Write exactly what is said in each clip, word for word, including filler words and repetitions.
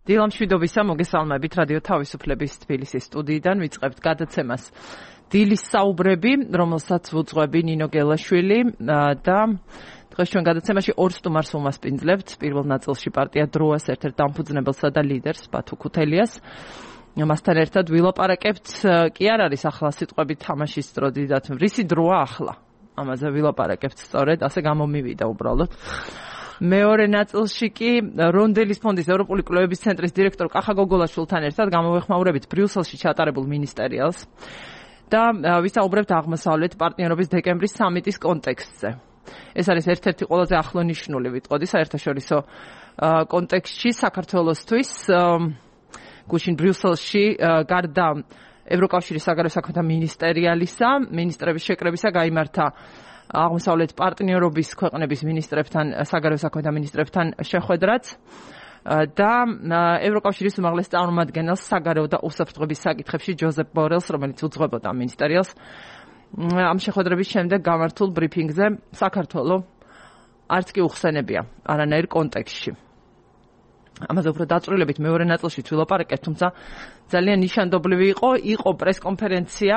დილამშვიდობისა, მოგესალმებით რადიო თავისუფლების თბილისის სტუდიიდან ვიწყებთ გადაცემას დილის საუბრები, რომელსაც ვუძღვები ნინო გელაშვილი და დღეს ჩვენ გადაცემაში ორ სტუმარს უმასპინძლებთ. პირველ ნაწილში პარტია დროას ერთ-ერთ დამფუძნებელსა და ლიდერს ბათუ ქუთელიას. მასთან ერთად ვილაპარაკებთ, კი არ არის ახლა სიტყვები თამაშის დრო დიდათ, რისი დროა ახლა? ამაზე ვილაპარაკებთ სწორედ, ასე გამომივიდა უბრალოდ. მეორე ნაწილში კი რონდელის ფონდის ევროპული კვლევების ცენტრის დირექტორ კახა გოგოლაშვილთან ერთად გამოვეხმაურებით ბრიუსელში ჩატარებულ მინისტერიალს და ვისაუბრებთ აღმოსავლეთ პარტნიორობის დეკემბრის სამიტის კონტექსტზე. ეს არის ერთ-ერთი ყველაზე ახლონიშნული ვიტყოდი საერთაშორისო კონტექსტში საქართველოსთვის. გუშინ ბრიუსელში გარდა ევროკავშირის საგარეო საქმეთა მინისტერიალისა, ministrების შეკრებისა გაიმართა აღმოსავლეთ პარტნიორობის ქვეყნების ministrებთან, საგარეო საქმეთა ministrებთან შეხვედრაც და ევროკავშირის უმაღლეს წარმომადგენელს საგარეო და უსაფრთხოების საკითხებში ჯოზეფ ბორელს, რომელიც უძღვებოდა მინისტერიალს, ამ შეხვედრების შემდეგ გამართულ ბრიფინგზე საქართველოს არც კი უხსენებია არანაირ კონტექსტში. ამაზე უფრო დაწვრილებით მეორე ნაწილში ვილაპარაკებთ, თუმცა ძალიან ნიშანდობლივი იყო, იყო პრესკონფერენცია,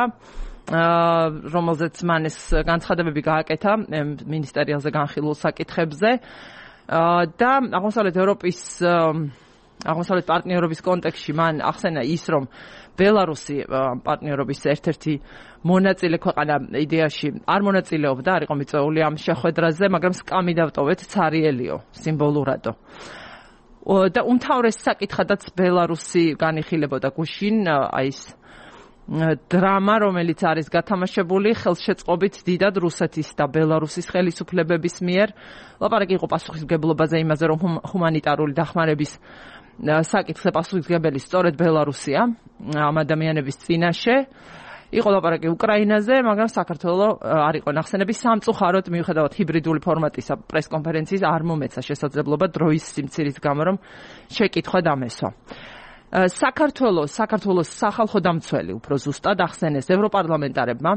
რომელზეც მან ეს განცხადებები გააკეთა მინისტერიალზე განხილულ საკითხებზე და აღმოსავლეთ ევროპის აღმოსავლეთ პარტნიორობის კონტექსტში მან ახსენა ის, რომ ბელარუსი პარტნიორობის ერთ-ერთი მონაწილე ქვეყანა იდეაში არ მონაწილეობდა, არ იყო მიწვეული ამ შეხვედრაზე, მაგრამ სკამი დავტოვეთ ცარიელიო სიმბოლურადო. და უმთავრეს საკითხადაც ბელარუსი განიხილებოდა გუშინ, აი ეს დრამა, რომელიც არის გათამაშებული ხელშეწყობით დიდად რუსეთის და ბელარუსის ხელისუფლებების მიერ. ლაპარაკი იყო პასუხისმგებლობაზე, იმაზე, რომ ჰუმანიტარული დახმარების საკითხზე პასუხისმგებელი სწორედ ბელარუსია ამ ადამიანების წინაშე. იყო ლაპარაკი უკრაინაზე, მაგრამ საქართველოს არ იყო ნახსენები სამწუხაროდ, მიუხედავად ჰიბრიდული ფორმატისა პრესკონფერენციის არ მომეცა შესაძლებლობა დროის სიმცირის გამო, რომ შეკითხვა დამესვა. საქართველოს საქართველოს სახალხო დამცველი უფრო ზუსტად ახსენეს ევროპარლამენტარებმა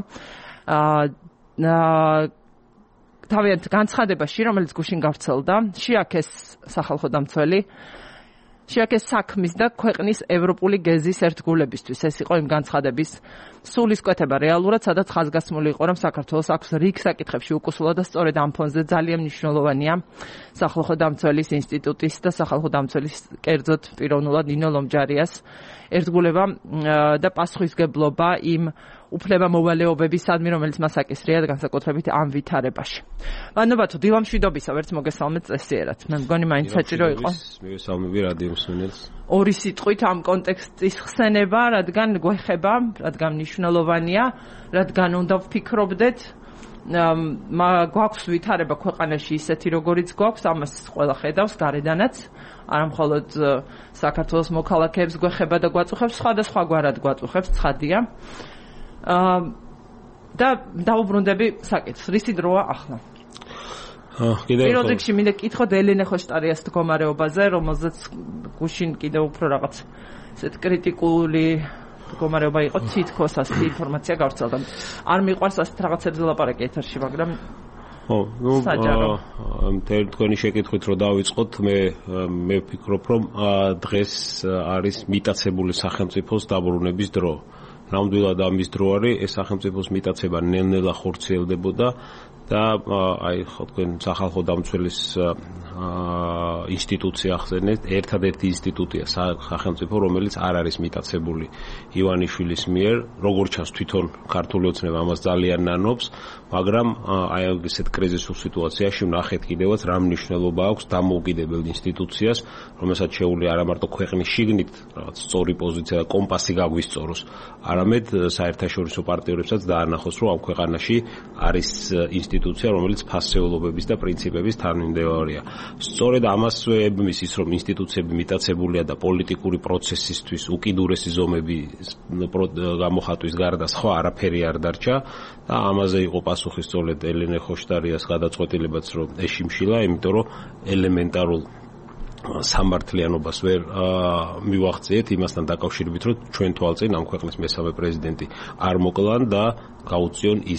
თავიანთ განცხადებაში, რომელიც გუშინ გავრცელდა, შეაქეს სახალხო დამცველი შეაქეს საქმის და ქვეყნის ევროპული გეზის ერთგულებისთვის. ეს იყო იმ განცხადების სულისკვეთება რეალურად, სადაც ხაზგასმული იყო, რომ საქართველოს აქვს რიგ საკითხებში უკუსულა და სწორედ ამ ფონზე ძალიან მნიშვნელოვანია სახალხო დამცველის ინსტიტუტის და სახალხო დამცველის კერძოდ პიროვნულად ნინო ლომჯარიას ერთგულება და პასუხისმგებლობა იმ უფლება მოვალეობებისადმი, რომელიც მას აკისრია განსაკუთრებით ამ ვითარებაში. მადლობა თუ დილამშვიდობისა, ვერც მოგესალმეთ წესიერად. მე მგონი მაინც საჭირო იყო. მოგესალმები რადიო მსმენელს. ორი სიტყვით ამ კონტექსტის ხსენება, რადგან გვეხება, რადგან მნიშვნელოვანია, რადგან უნდა ვფიქრობდეთ, გვაქვს ვითარება ქვეყანაში ისეთი, როგორიც გვაქვს, ამას ყველა ხედავს გარედანაც, არა მხოლოდ საქართველოს მოქალაქეებს გვეხება და გვაწუხებს, სხვადასხვაგვარად გვაწუხებს, ცხადია. და დაუბრუნდები საკითხს, რისი დროა ახლა? პირველ რიგში მინდა კითხოთ ელენე ხოშტარიას მდგომარეობაზე, რომელზეც გუშინ კიდევ უფრო რაღაც ესეთ კრიტიკული მდგომარეობა იყო, თითქოს ასეთი ინფორმაცია გავრცელდა. არ მიყვარს ასეთ რაღაცებზე ლაპარაკი ეთერში, მაგრამ ო, ნუ თქვენი შეკითხვით რომ დავიწყოთ, მე მე ვფიქრობ, რომ დღეს არის მიტაცებული სახელმწიფოს დაბრუნების დრო. ნამდვილად ამის დრო არის, ეს სახელმწიფოს მიტაცება ნელ-ნელა ხორციელდებოდა და აი ხო თქვენ სახალხო დამცველის ინსტიტუცია ახსენეთ, ერთადერთი ინსტიტუტია სახელმწიფო, რომელიც არ არის მიტაცებული ივანიშვილის მიერ, როგორც ჩანს თვითონ ქართული ოცნება ამას ძალიან ნანობს, მაგრამ აი ესეთ კრიზისულ სიტუაციაში ვნახეთ კიდევაც რა მნიშვნელობა აქვს დამოუკიდებელ ინსტიტუციას, რომელსაც შეუძლია არა მარტო ქვეყნის შიგნით რაღაც სწორი პოზიცია და კომპასი გაგვისწოროს, არამედ საერთაშორისო პარტნიორებსაც დაანახოს, რომ ამ ქვეყანაში არის ინსტიტუცია, რომელიც ფასეულობების და პრინციპების თანმიმდევრია. სწორედ ამას ებმის ის, რომ ინსტიტუციები მიტაცებულია და პოლიტიკური პროცესისთვის უკიდურესი ზომები გამოხატვის გარდა სხვა არაფერი არ დარჩა და ამაზე იყო პასუხი სწორედ ელენე ხოშტარიას გადაწყვეტილებაც, რომ ეშიმშილა, იმიტომ რომ ელემენტარულ სამართლიანობას ვერ მივახციეთ იმასთან დაკავშირებით, რომ ჩვენ თვალწინ ამ ქვეყნის მესამე პრეზიდენტი არ მოკლან და გაუწიონ ის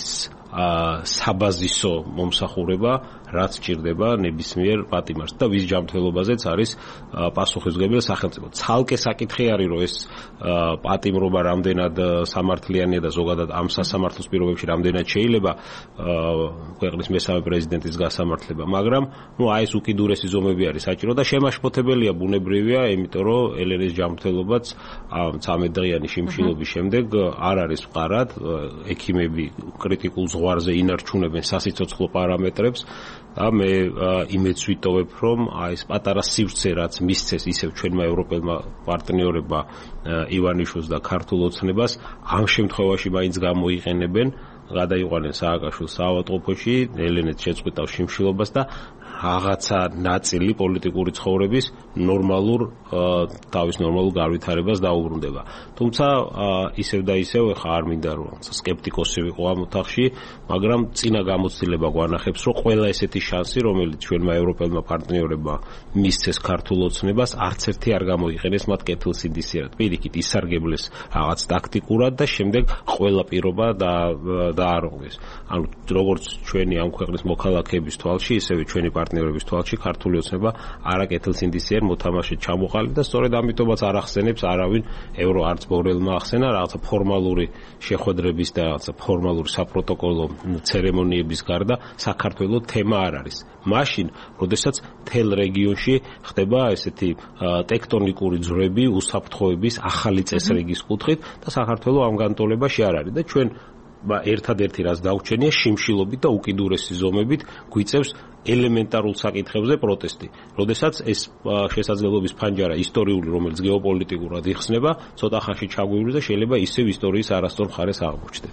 საბაზისო მომსახურება, რაც ჭირდება ნებისმიერ პატიმარს და ვის ჯანმრთელობაზეც არის პასუხისმგებელი სახელმწიფო. ცალკე საკითხი არის, რომ ეს პატიმრობა რამდენად სამართლიანია და ზოგადად ამ სასამართლოს პირობებში რამდენად შეიძლება ქვეყნის მესამე პრეზიდენტის გასამართლება, მაგრამ ნუ აი ეს უკიდურესი ზომები არის საჭირო და შემაშფოთებელია, ბუნებრივია, იმიტომ რომ ელენეს ჯანმრთელობაც ცამეტ დღიანი შიმშილობის შემდეგ არ არის მყარად, ექიმები კრიტიკულ ზღვარზე ინარჩუნებენ სასიცოცხლო პარამეტრებს და მე იმედს ვიტოვებ, რომ აი ეს პატარა სივრცე, რაც მისცეს ისევ ჩვენმა ევროპელმა პარტნიორებმა ივანიშვილს და ქართულ ოცნებას, ამ შემთხვევაში მაინც გამოიყენებენ, გადაიყვანენ სააკაშვილს საავადმყოფოში, ელენეთ შეწყვიტავს შიმშილობას და რაღაცა ნაწილი პოლიტიკური ცხოვრების ნორმალურ თავის ნორმალურ განვითარებას დაუბრუნდება. თუმცა ისევ და ისევ ხა არ მინდა რომ სკეპტიკოსი ვიყო ამ ოთახში, მაგრამ წინა გამოცდილება გვანახებს, რომ ყველა ესეთი შანსი, რომელიც ჩვენმა ევროპელმა პარტნიორებმა მისცეს ქართულ ოცნებას, არც ერთი არ გამოიყენეს მათ კეთილსინდისიერად. პირიქით ისარგებლეს რაღაც ტაქტიკურად და შემდეგ ყველა პირობა და დაარღვეს. ანუ როგორც ჩვენი ამ ქვეყნის მოქალაქეების თვალში, ისევე ჩვენი პარტნიორების თვალში ქართული ოცნება არაკეთილსინდისიერ მოთამაშედ ჩამოყალიბდა და სწორედ ამიტომაც არ ახსენებს არავინ ევრო არც ბორელმა ახსენა რაღაცა ფორმალური შეხვედრების და რაღაცა ფორმალური საპროტოკოლო ცერემონიების გარდა საქართველოს თემა არ არის. მაშინ, როდესაც თელ რეგიონში ხდება ესეთი ტექტონიკური ძვრები, უსაფრთხოების ახალი წესრიგის კუთხით და საქართველოს ამ განტოლებაში არ არის და ჩვენ ერთადერთი რაც დაგვჩენია შიმშილობით და უკიდურესი ზომებით გვიწევს ელემენტარულ საკითხებზე პროტესტი. როდესაც ეს შესაძლებლობის ფანჯარა ისტორიული, რომელიც გეოპოლიტიკურად იხსნება, ცოტა ხანში ჩაგვივლი და შეიძლება ისევ ისტორიის არასწორ მხარეს აღმოჩნდეთ.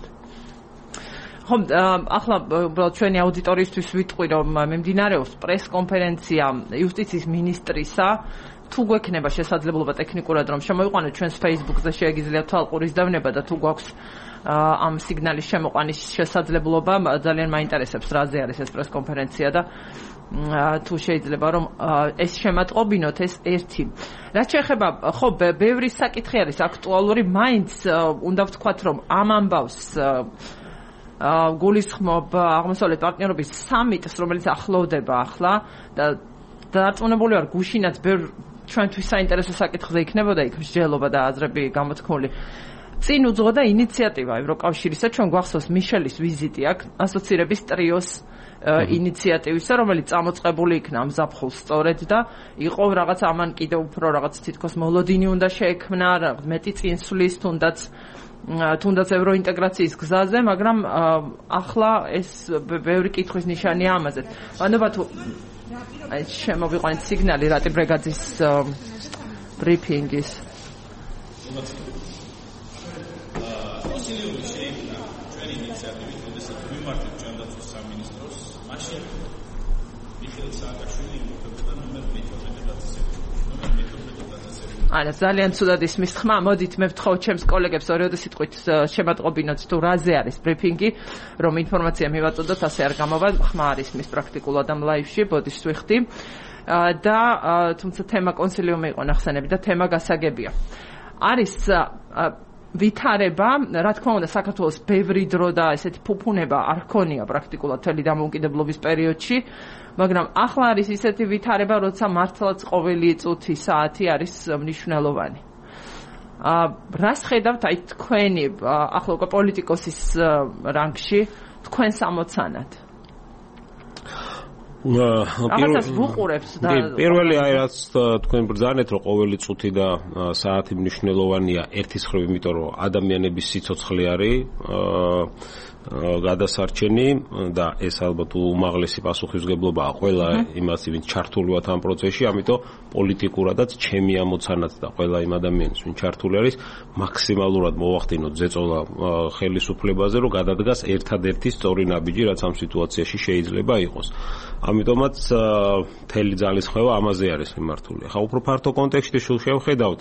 ხომ ახლა უბრალოდ ჩვენი აუდიტორიისთვის ვიტყვი, რომ მიმდინარეობს პრესკონფერენცია იუსტიციის მინისტრისა. თუ გვექნება შესაძლებლობა ტექნიკურად რომ შემოიყვანოთ ჩვენს Facebook-ზე, შეეგიძლიათ თვალყურის დავნება და თუ გვაქვს ამ სიგნალის შემოყვანის შესაძლებლობა, ძალიან მაინტერესებს რაზე არის ეს პრესკონფერენცია და თუ შეიძლება რომ ეს შემატყობინოთ ეს ერთი. რაც შეეხება, ხო, ბევრი საკითხი არის აქტუალური, მაინც უნდა ვთქვათ, რომ ამ ამბავს გულისხმობ აღმოსავლეთ პარტნიორობის სამიტს, რომელიც ახლოვდება ახლა და დარწმუნებული ვარ, გუშინაც ბევრ ჩვენთვის საინტერესო საკითხზე იქნებოდა იქ მსჯელობა და აზრები გამოთქმული. წინ უძღოდა ინიციატივა ევროკავშირისა, ჩვენ გვახსოვს მიშელის ვიზიტი აქ ასოცირების ტრიოს ინიციატივისა, რომელიც წამოწყებული იქნა ამ ზაფხულს სწორედ და იყო რაღაც ამან კიდევ უფრო რაღაც თითქოს მოლოდინი უნდა შეექმნა, მეტი წინსვლის თუნდაც თუნდაც ევროინტეგრაციის გზაზე, მაგრამ ახლა ეს ბევრი კითხვის ნიშანია ამაზე. მადლობა თუ აი შემოვიყვანეთ სიგნალი რატი ბრეგაძის ბრიფინგის. კონსილიუმი შეიქმნა ჩვენი ინიციატივით, როდესაც ვიმართეთ ჯანდაცვის სამინისტროს, მაშინ მიხეილ სააკაშვილი იმყოფებოდა ნომერ მეთორმეტე დაწესებულში. ნომერ მეთორმეტე დაწესებულში. არა, ძალიან ცუდად ისმის ხმა. მოდით მე ვთხოვ ჩემს კოლეგებს ორიოდე სიტყვით შემატყობინოთ თუ რაზე არის ბრიფინგი, რომ ინფორმაცია მივაწოდოთ, ასე არ გამოვა. ხმა არ ისმის პრაქტიკულად ამ ლაივში, ბოდიშს ვიხდი. და თუმცა თემა კონსილიუმი იყო ნახსენები და თემა გასაგებია. არის ვითარება, რა თქმა უნდა, საქართველოს ბევრი დრო და ესეთი ფუფუნება არ ჰქონია პრაქტიკულად მთელი დამოუკიდებლობის პერიოდში, მაგრამ ახლა არის ისეთი ვითარება, როცა მართლაც ყოველი წუთი, საათი არის მნიშვნელოვანი. რას ხედავთ აი თქვენი ახლა უკვე პოლიტიკოსის რანგში, თქვენს ამოცანად? რაღაცას ვუყურებს და პირველი აი რაც თქვენ ბრძანეთ, რომ ყოველი წუთი და საათი მნიშვნელოვანია ერთის მხრივ, იმიტომ რომ ადამიანების სიცოცხლე არის გადასარჩენი და ეს ალბათ უმაღლესი პასუხისმგებლობაა ყველა იმას, ვინც ჩართულობთ ამ პროცესში, ამიტომ პოლიტიკურადაც ჩემი ამოცანაც და ყველა იმ ადამიანის, ვინც ჩართული არის, მაქსიმალურად მოვახდინოთ ზეწოლა ხელისუფლებაზე, რომ გადადგას ერთადერთი სწორი ნაბიჯი, რაც ამ სიტუაციაში შეიძლება იყოს. ამიტომაც მთელი ძალისხმევა ამაზე არის მიმართული. ხა უფრო ფართო კონტექსტში შევხედავთ,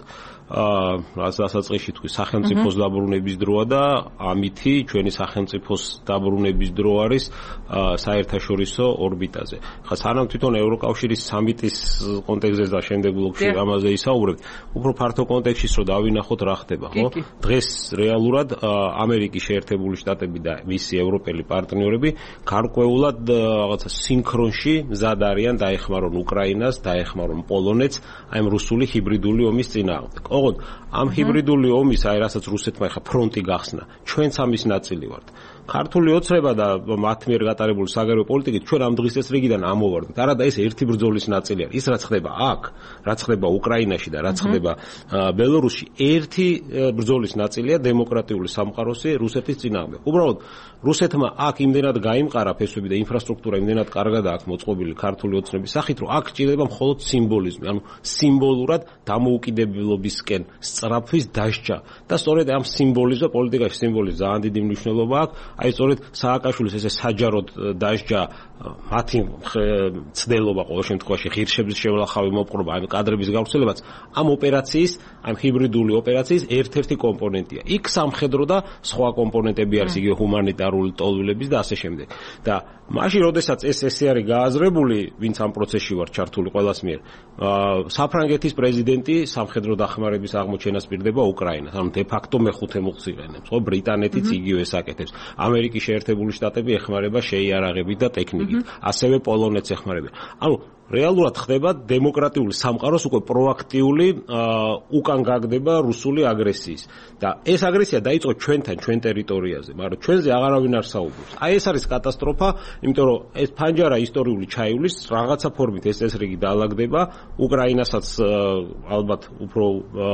რაც დასაწყისში თქვი, სახელმწიფოს დაბრუნების დროა და ამითი ჩვენი სახელმწიფოს დაბრუნების დრო არის საერთაშორისო ორბიტაზე. ხა სანამ თვითონ ევროკავშირის სამიტის კონტექსტზე და შემდეგ ბლოკში ამაზე ისაუბრებთ, უფრო ფართო კონტექსტში რომ დავინახოთ რა ხდება, ხო? დღეს რეალურად ამერიკის შეერთებული შტატები და მისი ევროპელი პარტნიორები გარკვეულად რაღაცა სინქრონში მზად არიან დაეხმარონ უკრაინას, დაეხმარონ პოლონეთს აი ამ რუსული ჰიბრიდული ომის წინააღმდეგ. ოღონდ ამ ჰიბრიდული ომის, აი რასაც რუსეთმა ხა ფრონტი გახსნა, ჩვენც ამის ნაწილი ვართ. ქართული ოცნება და მათ მიერ გატარებული საგარეო პოლიტიკით ჩვენ ამ დღის წესრიგიდან ამოვარდნით. არადა ეს ერთი ბრძოლის ნაწილი არის. ის რაც ხდება აქ, რაც ხდება უკრაინაში და რაც ხდება ბელორუსში, ერთი ბრძოლის ნაწილია დემოკრატიული სამყაროსი რუსეთის წინააღმდეგ. უბრალოდ რუსეთმა აქ იმდენად გაიმყარა ფესვები და ინფრასტრუქტურა იმდენად კარგად აქვს მოწყობილი ქართული ოცნების სახით, რომ აქ ჭირდება მხოლოდ სიმბოლიზმი, ანუ სიმბოლურად დამოუკიდებლობისკენ სწრაფვის დასჯა. და სწორედ ამ სიმბოლიზმზე პოლიტიკაში სიმბოლიზმი ძალიან დიდი მნიშვნელობა აქვს. აი სწორედ სააკაშვილის ესე საჯაროდ დასჯა მათი ცდელობა ყოველ შემთხვევაში ღირსების შევლახავი მოპყრობა ამ კადრების გავრცელებაც ამ ოპერაციის, ამ ჰიბრიდული ოპერაციის ერთ-ერთი კომპონენტია. იქ სამხედრო და სხვა კომპონენტები არის, იგივე ჰუმანიტარული ტოლვილების და ასე შემდეგ. და მაშინ, როდესაც ეს ესე არის გააზრებული, ვინც ამ პროცესში ვარ ჩართული ყველას მიერ, საფრანგეთის პრეზიდენტი სამხედრო დახმარების აღმოჩენას პირდება უკრაინას. ანუ დე ფაქტო მეხუთე მუხლს იყენებს, ხო? ბრიტანეთიც იგივე საკეთებს. ამერიკის შეერთებული შტატები ეხმარება შეიარაღებით და ტექნიკით. ასევე პოლონეთს ეხმარება. ანუ რეალურად ხდება დემოკრატიული სამყაროს უკვე პროაქტიული უკან გაგდება რუსული აგრესიის. და ეს აგრესია დაიწყო ჩვენთან, ჩვენ ტერიტორიაზე, მაგრამ ჩვენზე აღარავინ არ საუბრობს. აი ეს არის კატასტროფა, იმიტომ რომ ეს ფანჯარა ისტორიული ჩაივლის რაღაცა ფორმით ეს წესრიგი დაალაგდება, უკრაინასაც ალბათ უფრო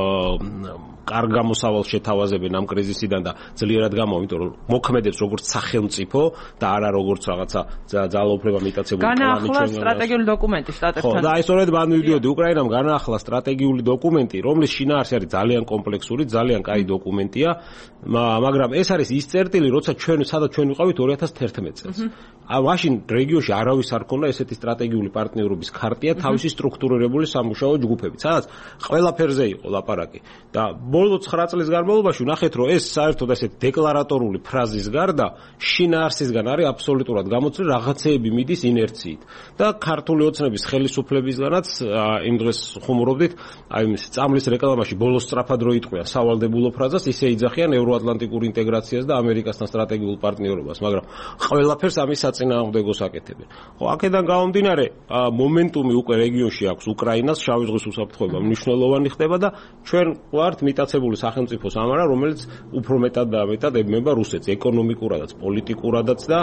კარგ გამოსავალს შეთავაზებენ ამ კრიზისიდან და ძლიერად გამოვა, იმიტომ რომ მოქმედებს როგორც სახელმწიფო და არა როგორც რაღაცა ძალაუფლება მიტაცებული პლანი ჩვენ. განაახლა სტრატეგიული დოკუმენტი შტატებთან. ხო, და აი სწორედ მან მივიდიოდი უკრაინამ განაახლა სტრატეგიული დოკუმენტი, რომლის შინაარსი არის ძალიან კომპლექსური, ძალიან კაი დოკუმენტია, მაგრამ ეს არის ის წერტილი, როცა ჩვენ სადაც ჩვენ ვიყავით ორი ათას თერთმეტ წელს. აი მაშინ რეგიონში არავის არ ქონდა ესეთი სტრატეგიული პარტნიორობის ქარტია თავისი სტრუქტურირებული სამუშაო ჯგუფებით, სადაც ყველაფერზე იყო ლაპარაკი. და ბოლო ცხრა წლის განმავლობაში ვნახეთ, რომ ეს საერთოდ ესეთ დეკლარატორული ფრაზის გარდა შინაარსისგან არის აბსოლუტურად გამოცვლილი რაღაცეები მიდის ინერციით. და ქართული ოცნების ხელისუფლებისგანაც იმ დღეს ხუმრობდით, აი ეს წამლის რეკლამაში ბოლოს სწრაფად რო იტყვიან სავალდებულო ფრაზას, ისე იძახიან ევროატლანტიკურ ინტეგრაციას და ამერიკასთან სტრატეგიულ პარტნიორობას, მაგრამ ყველაფერს ამის საწინააღმდეგოს აკეთებენ. ხო, აქედან გამომდინარე, მომენტუმი უკვე რეგიონში აქვს უკრაინას, შავი ზღვის უსაფრთხოება მნიშვნელოვანი ხდება და ჩვენ ვართ მიტაცებული სახელმწიფოს ამარა, რომელიც უფრო მეტად და მეტად ებმება რუსეთს ეკონომიკურადაც, პოლიტიკურადაც და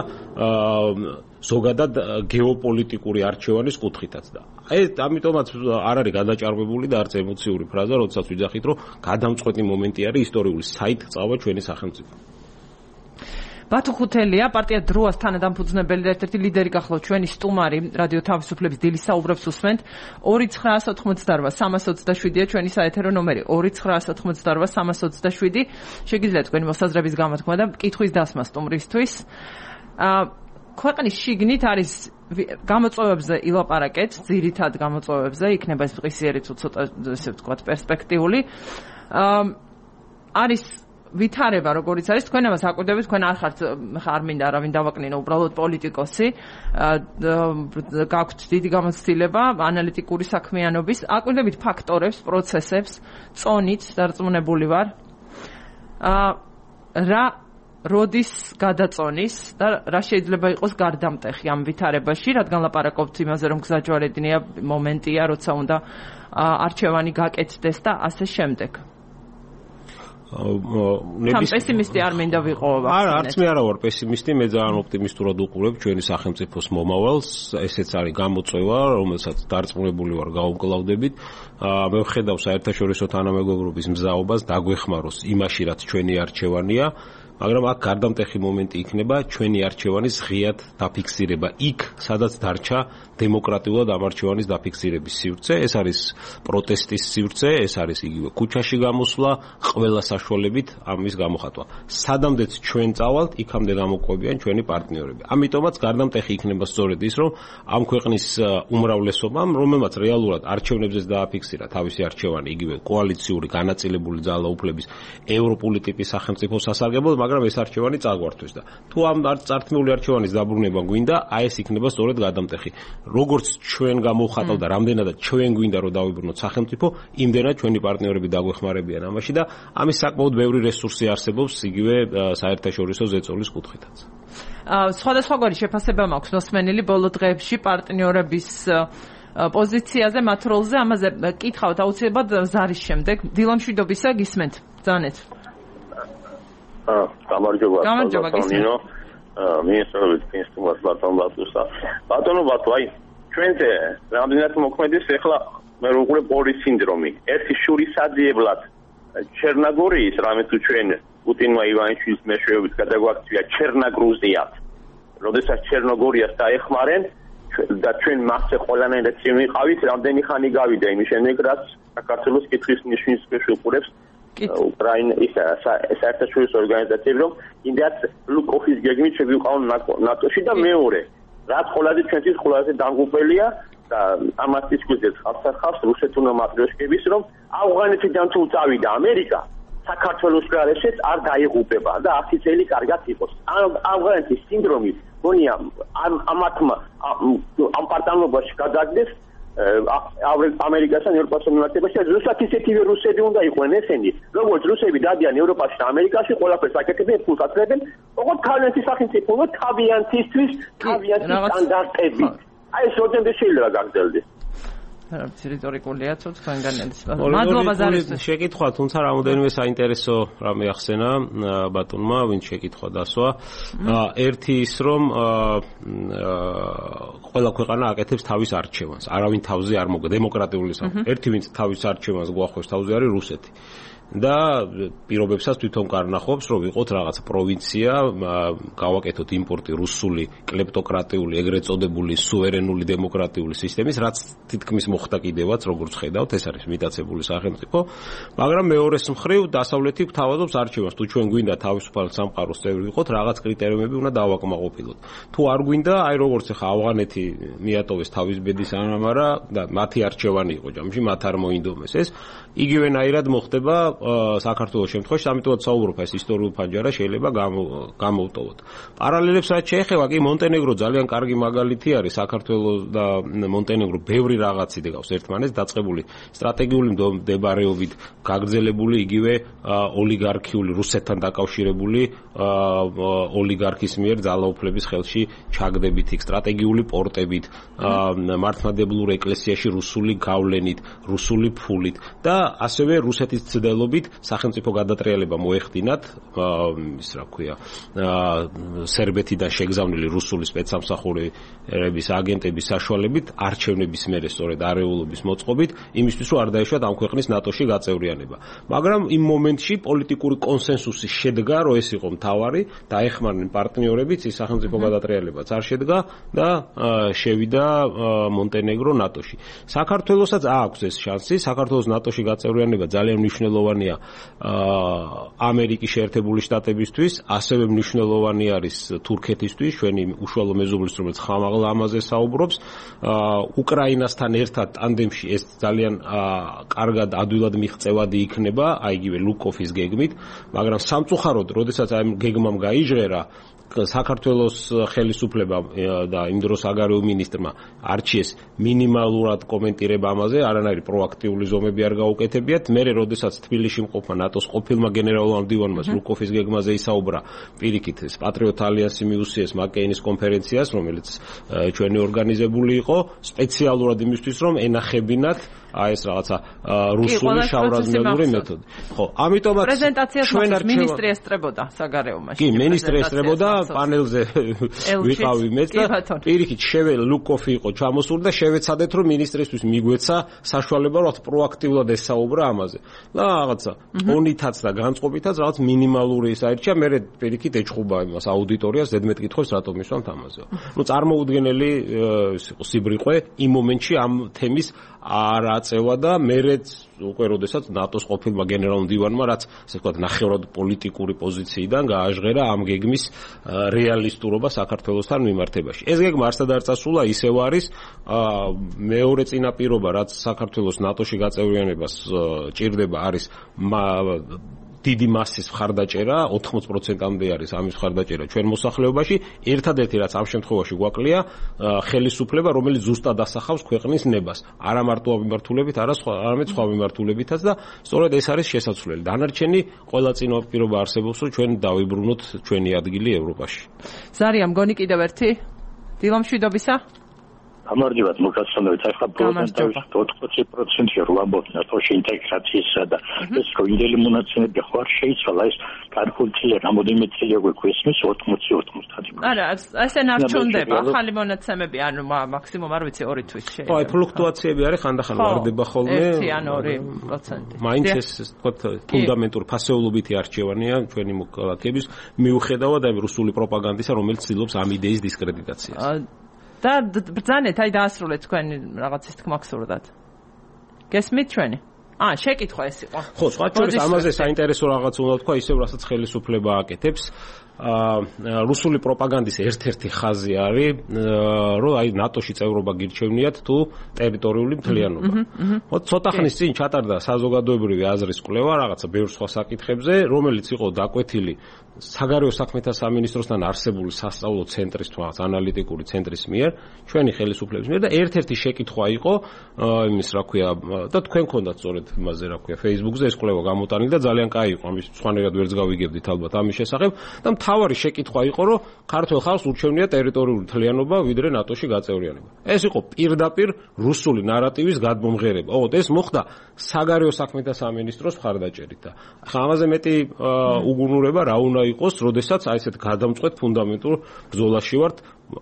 ზოგადად გეოპოლიტიკური არჩევანის კუთხითაც და აი ამიტომაც არ არის გადაჭარბებული და არც ემოციური ფრაზა, როდესაც ვიძახით, რომ გადამწყვეტი მომენტი არის ისტორიული საით წავა ჩვენი სახელმწიფო. ბათუ ხუთელია, პარტია დროას თანადამფუძნებელი და ერთ-ერთი ლიდერი გახლავთ ჩვენი სტუმარი, რადიო თავისუფლების დილის საუბრებს უსმენთ. ორი ცხრაას ოთხმოცდაოთხ სამას ოცდაშვიდია ჩვენი საეთერო ნომერი. ორი ცხრაას ოთხმოცდაოთხ სამას ოცდაშვიდი. შეგიძლიათ თქვენი მოსაზრების გამოთქმა და კითხვის დასმა სტუმრისთვის. ქვეყნის შიგნით არის გამოწვევებზე ილაპარაკეთ, ძირითად გამოწვევებზე, იქნება ეს დღისიერი თუ ცოტა ესე ვთქვათ პერსპექტიული. არის ვითარება, როგორიც არის, თქვენ ამას აკვირდებით, თქვენ არ ხართ, არ მინდა არავინ დავაკნინო, უბრალოდ პოლიტიკოსი, გაქვთ დიდი გამოცდილება ანალიტიკური საქმიანობის, აკვირდებით ფაქტორებს, პროცესებს, წონით დარწმუნებული ვარ. რა როდის გადაწონის და რა შეიძლება იყოს გარდამტეხი ამ ვითარებაში, რადგან ლაპარაკობთ იმაზე, რომ გზაჯვარედინია მომენტია, როცა უნდა არჩევანი გაკეთდეს და ასე შემდეგ. ნების პესიმისტი არ მინდა ვიყო. არა, არც მე არა ვარ პესიმისტი, მე ძალიან ოპტიმისტურად უყურებ ჩვენი სახელმწიფოს მომავალს. ესეც არის გამოწვევა, რომელსაც დარწმუნებული ვარ გავუმკლავდებით. მე ვხედავ საერთაშორისო თანამეგობრობის მზაობას დაგვეხმაროს იმაში, რაც ჩვენი არჩევანია. მაგრამ აქ გარდამტეხი მომენტი იქნება ჩვენი არჩევანის ღიად დაფიქსირება იქ, სადაც დარჩა დემოკრატიულად ამ არჩევანის დაფიქსირების სივრცე, ეს არის პროტესტის სივრცე, ეს არის იგივე ქუჩაში გამოსვლა, ყველა საშუალებით ამის გამოხატვა. სადამდეც ჩვენ წავალთ, იქამდე გამოყვებიან ჩვენი პარტნიორები. ამიტომაც გარდამტეხი იქნება სწორედ ის, რომ ამ ქვეყნის უმრავლესობამ, რომელმაც რეალურად არჩევნებზეც დააფიქსირა თავისი არჩევანი, იგივე კოალიციური განაწილებული ძალაუფლების ევროპული ტიპის სახელმწიფო სასარგებლოდ, მაგრამ ეს არჩევანი წაგვართვეს და თუ ამ წართმეული არჩევანის დაბრუნება გვინდა, აი ეს იქნება სწორედ გადამტეხი. როგორც ჩვენ გამოვხატავ და რამდენადაც ჩვენ გვინდა რომ დავიბრუნოთ სახელმწიფო, იმდენად ჩვენი პარტნიორები დაგვეხმარებიან ამაში და ამის საკმაოდ ბევრი რესურსი არსებობს იგივე საერთაშორისო ზეწოლის კუთხითაც. სხვადასხვაგვარი შეფასება მაქვს მოსმენილი ბოლო დღეებში პარტნიორების პოზიციაზე, მათ როლზე, ამაზე კითხავთ აუცილებლად ზარის შემდეგ. დილამშვიდობისა, გისმენთ. ძანეთ. გამარჯობა. გამარჯობა, გისმენთ. მინისტრობის პრინციპს ბატონ ბატუსა. ბატონო ბატო, აი ჩვენზე რამდენად მოქმედის ახლა მე როგორ პორის სინდრომი. ერთი შურის საძიებლად ჩერნოგორიის რამე თუ ჩვენ პუტინმა ივანიშვილის მეშვეობით გადაგვაქცია ჩერნოგრუზიად. როდესაც ჩერნოგორიას დაეხმარენ და ჩვენ მასზე ყველანაირად შემიყავით, რამდენი ხანი გავიდა იმის შემდეგ, რაც საქართველოს კითხვის ნიშნის შეუყურებს უკრაინა ისა საერთაშორისო ორგანიზაციები, რომ იმდაც ლუკოვის გეგმით შევიყავონ ნატოში და მეორე, რაც ყველაზე ჩვენთვის ყველაზე დამღუპელია და ამას ისკუზეთ ხალხს რუსეთუნა მატრიოშკების, რომ ავღანეთიდან თუ წავიდა ამერიკა, საქართველოს გარეშეც არ დაიღუპება და ასი წელი კარგად იყოს. ავღანეთის სინდრომი გონია ამათმა ამ პარტნიორობაში გადაგდეს ამერიკასთან ევროპასთან მიმართებაში, ზუსტად ისეთივე რუსები უნდა იყვნენ ესენი, როგორც რუსები დადიან ევროპაში და ამერიკაში, ყველაფერს აკეთებენ, ფულს აცრებენ, როგორც ქალეთის სახელმწიფო თავიანთისთვის, თავიანთი სტანდარტებით. აი ეს როდემდე შეიძლება გაგრძელდეს. რაც რიტორიკულია თუ თქვენგან ეს. მადლობა ზარისთვის. შეკითხვა, თუმცა რამოდენიმე საინტერესო რამე ახსენა ბატონმა, ვინც შეკითხვა დასვა. ერთი ის, რომ ყველა ქვეყანა აკეთებს თავის არჩევანს. არავინ თავზე არ მოგა დემოკრატიული სამყარო. ერთი ვინც თავის არჩევანს გვახობს თავზე არის რუსეთი. და პირობებსაც თვითონ კარნახობს, რომ ვიყოთ რაღაც პროვინცია, გავაკეთოთ იმპორტი რუსული კლეპტოკრატიული, ეგრეთ წოდებული სუვერენული დემოკრატიული სისტემის, რაც თითქმის მოხდა კიდევაც, როგორც ხედავთ, ეს არის მიტაცებული სახელმწიფო, მაგრამ მეორეს მხრივ დასავლეთი გვთავაზობს არჩევანს, თუ ჩვენ გვინდა თავისუფალ სამყაროს წევრი ვიყოთ, რაღაც კრიტერიუმები უნდა დავაკმაყოფილოთ. თუ არ გვინდა, აი როგორც ახლა ავღანეთი მიატოვეს თავის ბედის ანამარა და მათი არჩევანი იყო ჯამში, მათ არ მოინდომეს ეს, იგივენაირად მოხდება საქართველოს შემთხვევაში, ამიტომაც საუბრობ ეს ისტორიულ ფანჯარა შეიძლება გამოვტოვოთ. პარალელებს რაც შეეხება, კი მონტენეგრო ძალიან კარგი მაგალითი არის, საქართველოს და მონტენეგრო ბევრი რაღაცი დგავს ერთმანეთს, დაწყებული სტრატეგიული მდებარეობით, გაგრძელებული იგივე ოლიგარქიული რუსეთთან დაკავშირებული ოლიგარქის მიერ ძალაუფლების ხელში ჩაგდებით იქ სტრატეგიული პორტებით, მართლმადებლურ ეკლესიაში რუსული გავლენით, რუსული ფულით და ასევე რუსეთის ცდელობით სახელმწიფო გადატრიალება მოეხდინათ, ის რა ქვია, სერბეთიდან შეგზავნილი რუსული სპეცსამსახურების აგენტების საშუალებით, არჩევნების მერე სწორედ არეულობის მოწყობით, იმისთვის რომ არ დაეშვათ ამ ქვეყნის ნატოში გაწევრიანება. მაგრამ იმ მომენტში პოლიტიკური კონსენსუსი შედგა, რომ ეს იყო მთავარი, დაეხმარნენ პარტნიორებიც, ის სახელმწიფო გადატრიალებაც არ შედგა და შევიდა მონტენეგრო ნატოში. საქართველოსაც აქვს ეს შანსი, საქართველოს ნატოში გაწევრიანება ძალიან მნიშვნელოვანია ამერიკის შეერთებული შტატებისთვის, ასევე მნიშვნელოვანი არის თურქეთისთვის, ჩვენი უშუალო მეზობლის, რომელიც ხამაღლა ამაზე საუბრობს. უკრაინასთან ერთად ტანდემში ეს ძალიან კარგად ადვილად მიღწევადი იქნება, აი იგივე ლუკოვის გეგმით, მაგრამ სამწუხაროდ, როდესაც აი გეგმამ გაიჟღერა, საქართველოს ხელისუფლებამ და იმ დროს საგარეო მინისტრმა არჩიეს მინიმალურად კომენტირება ამაზე, არანაირი პროაქტიული ზომები არ გაუკეთებიათ. მერე როდესაც თბილისში მყოფმა ნატოს ყოფილმა გენერალურმა მდივანმა ლუკოვის გეგმაზე ისაუბრა, პირიქით ეს პატრიოტ ალიანსი მიუსიეს მაკეინის კონფერენციას, რომელიც ჩვენი ორგანიზებული იყო, სპეციალურად იმისთვის, რომ ენახებინათ აი ეს რაღაცა რუსული შავრაზმელური მეთოდი. ხო, ამიტომაც პრეზენტაციას მოხდა მინისტრი ესწრებოდა საგარეომაში. კი, მინისტრი ესწრებოდა, პანელზე ვიყავი მეც და პირიქით შეველ ლუკოფი იყო ჩამოსული და შევეცადეთ რომ მინისტრისთვის მიგვეცა საშუალება რომ პროაქტიულად ესაუბრა ამაზე. და რაღაცა ტონითაც და განწყობითაც რაღაც მინიმალური ის აირჩია, მე პირიქით ეჭხუბა იმას აუდიტორიას ზედმეტ კითხვებს რატომ მისვამთ ამაზე. ნუ წარმოუდგენელი სიბრიყვე იმ მომენტში ამ თემის არ აწევა და მერეც უკვე როდესაც ნატოს ყოფილმა გენერალ მდივანმა რაც ასე ვთქვათ ნახევრად პოლიტიკური პოზიციიდან გააჟღერა ამ გეგმის რეალისტურობა საქართველოსთან მიმართებაში. ეს გეგმა არსად არ წასულა, ისევ არის მეორე წინაპირობა რაც საქართველოს ნატოში გაწევრიანებას ჭირდება არის დიდი მასის მხარდაჭერა, ოთხმოცი პროცენტამდე არის ამის მხარდაჭერა ჩვენ მოსახლეობაში. ერთადერთი რაც ამ შემთხვევაში გვაკლია, ხელისუფლება, რომელიც ზუსტად ასახავს ქვეყნის ნებას. არა მარტო მიმართულებით, არამედ სხვა მიმართულებითაც და სწორედ ეს არის შესაძლებელი. დანარჩენი ყველა წინაპირობა არსებობს, რომ ჩვენ დავიბრუნოთ ჩვენი ადგილი ევროპაში. ზარია, მგონი კიდევ ერთი დილამშვიდობისა? გამარჯობათ, მოგესალმებით. ახლა პროცენტების ოთხმოცი პროცენტი რო ვამბობთ ნატოში ინტეგრაციისა და ეს როინდელი მონაცემები ხო არ შეიცვალა ეს კარგული რამოდენიმე წელი უკვე გვესმის ოთხმოცი ოთხმოცი. არა, ესე ნარჩუნდება ახალი მონაცემები, ანუ მაქსიმუმ არ ვიცი ორი თვის შეიძლება. ხო, აი ფლუქტუაციები არის ხანდახან ვარდება ხოლმე. ერთი ან ორი პროცენტი. მაინც ეს ვთქვათ ფუნდამენტური ფასეულობითი არჩევანია ჩვენი მოქალაქეების მიუხედავად აი რუსული პროპაგანდისა, რომელიც ცდილობს ამ იდეის დისკრედიტაციას. და ბრძანეთ, აი დაასრულეთ თქვენი რაღაცის თქმა გსურდათ. გესმით ჩვენი? აა, შეკითხვა ეს იყო. ხო, სხვა შორის ამაზე საინტერესო რაღაც უნდა თქვა, ისევ რასაც ხელისუფლება აკეთებს. აა რუსული პროპაგანდის ერთ-ერთი ხაზი არის, რომ აი ნატოში წევრობა გირჩევნიათ თუ ტერიტორიული მთლიანობა. ხო, ცოტა ხნის წინ ჩატარდა საზოგადოებრივი აზრის კვლევა რაღაცა ბევრ სხვა საკითხებზე, რომელიც იყო დაკვეთილი საგარეო საქმეთა სამინისტროსთან არსებული სასწავლო ცენტრის თვალს ანალიტიკური ცენტრის მიერ, ჩვენი ხელისუფლების მიერ და ერთ-ერთი შეკითხვა იყო იმის რა ქვია და თქვენ გქონდათ სწორედ იმაზე რა ქვია Facebook-ზე ეს კვლევა გამოტანილი და ძალიან კაი იყო, ამის სხვანაირად ვერც გავიგებდით ალბათ ამის შესახებ და მთავარი შეკითხვა იყო, რომ ქართულ ხალხს ურჩევნია ტერიტორიული მთლიანობა ვიდრე ნატოში გაწევრიანება. ეს იყო პირდაპირ რუსული ნარატივის გადმომღერება. ოღონდ ეს მოხდა საგარეო საქმეთა სამინისტროს მხარდაჭერით და ახლა ამაზე მეტი უგუნურება რა უნდა იყოს, როდესაც აი ესეთ გადამწყვეტ ფუნდამენტურ ბრძოლაში ვართ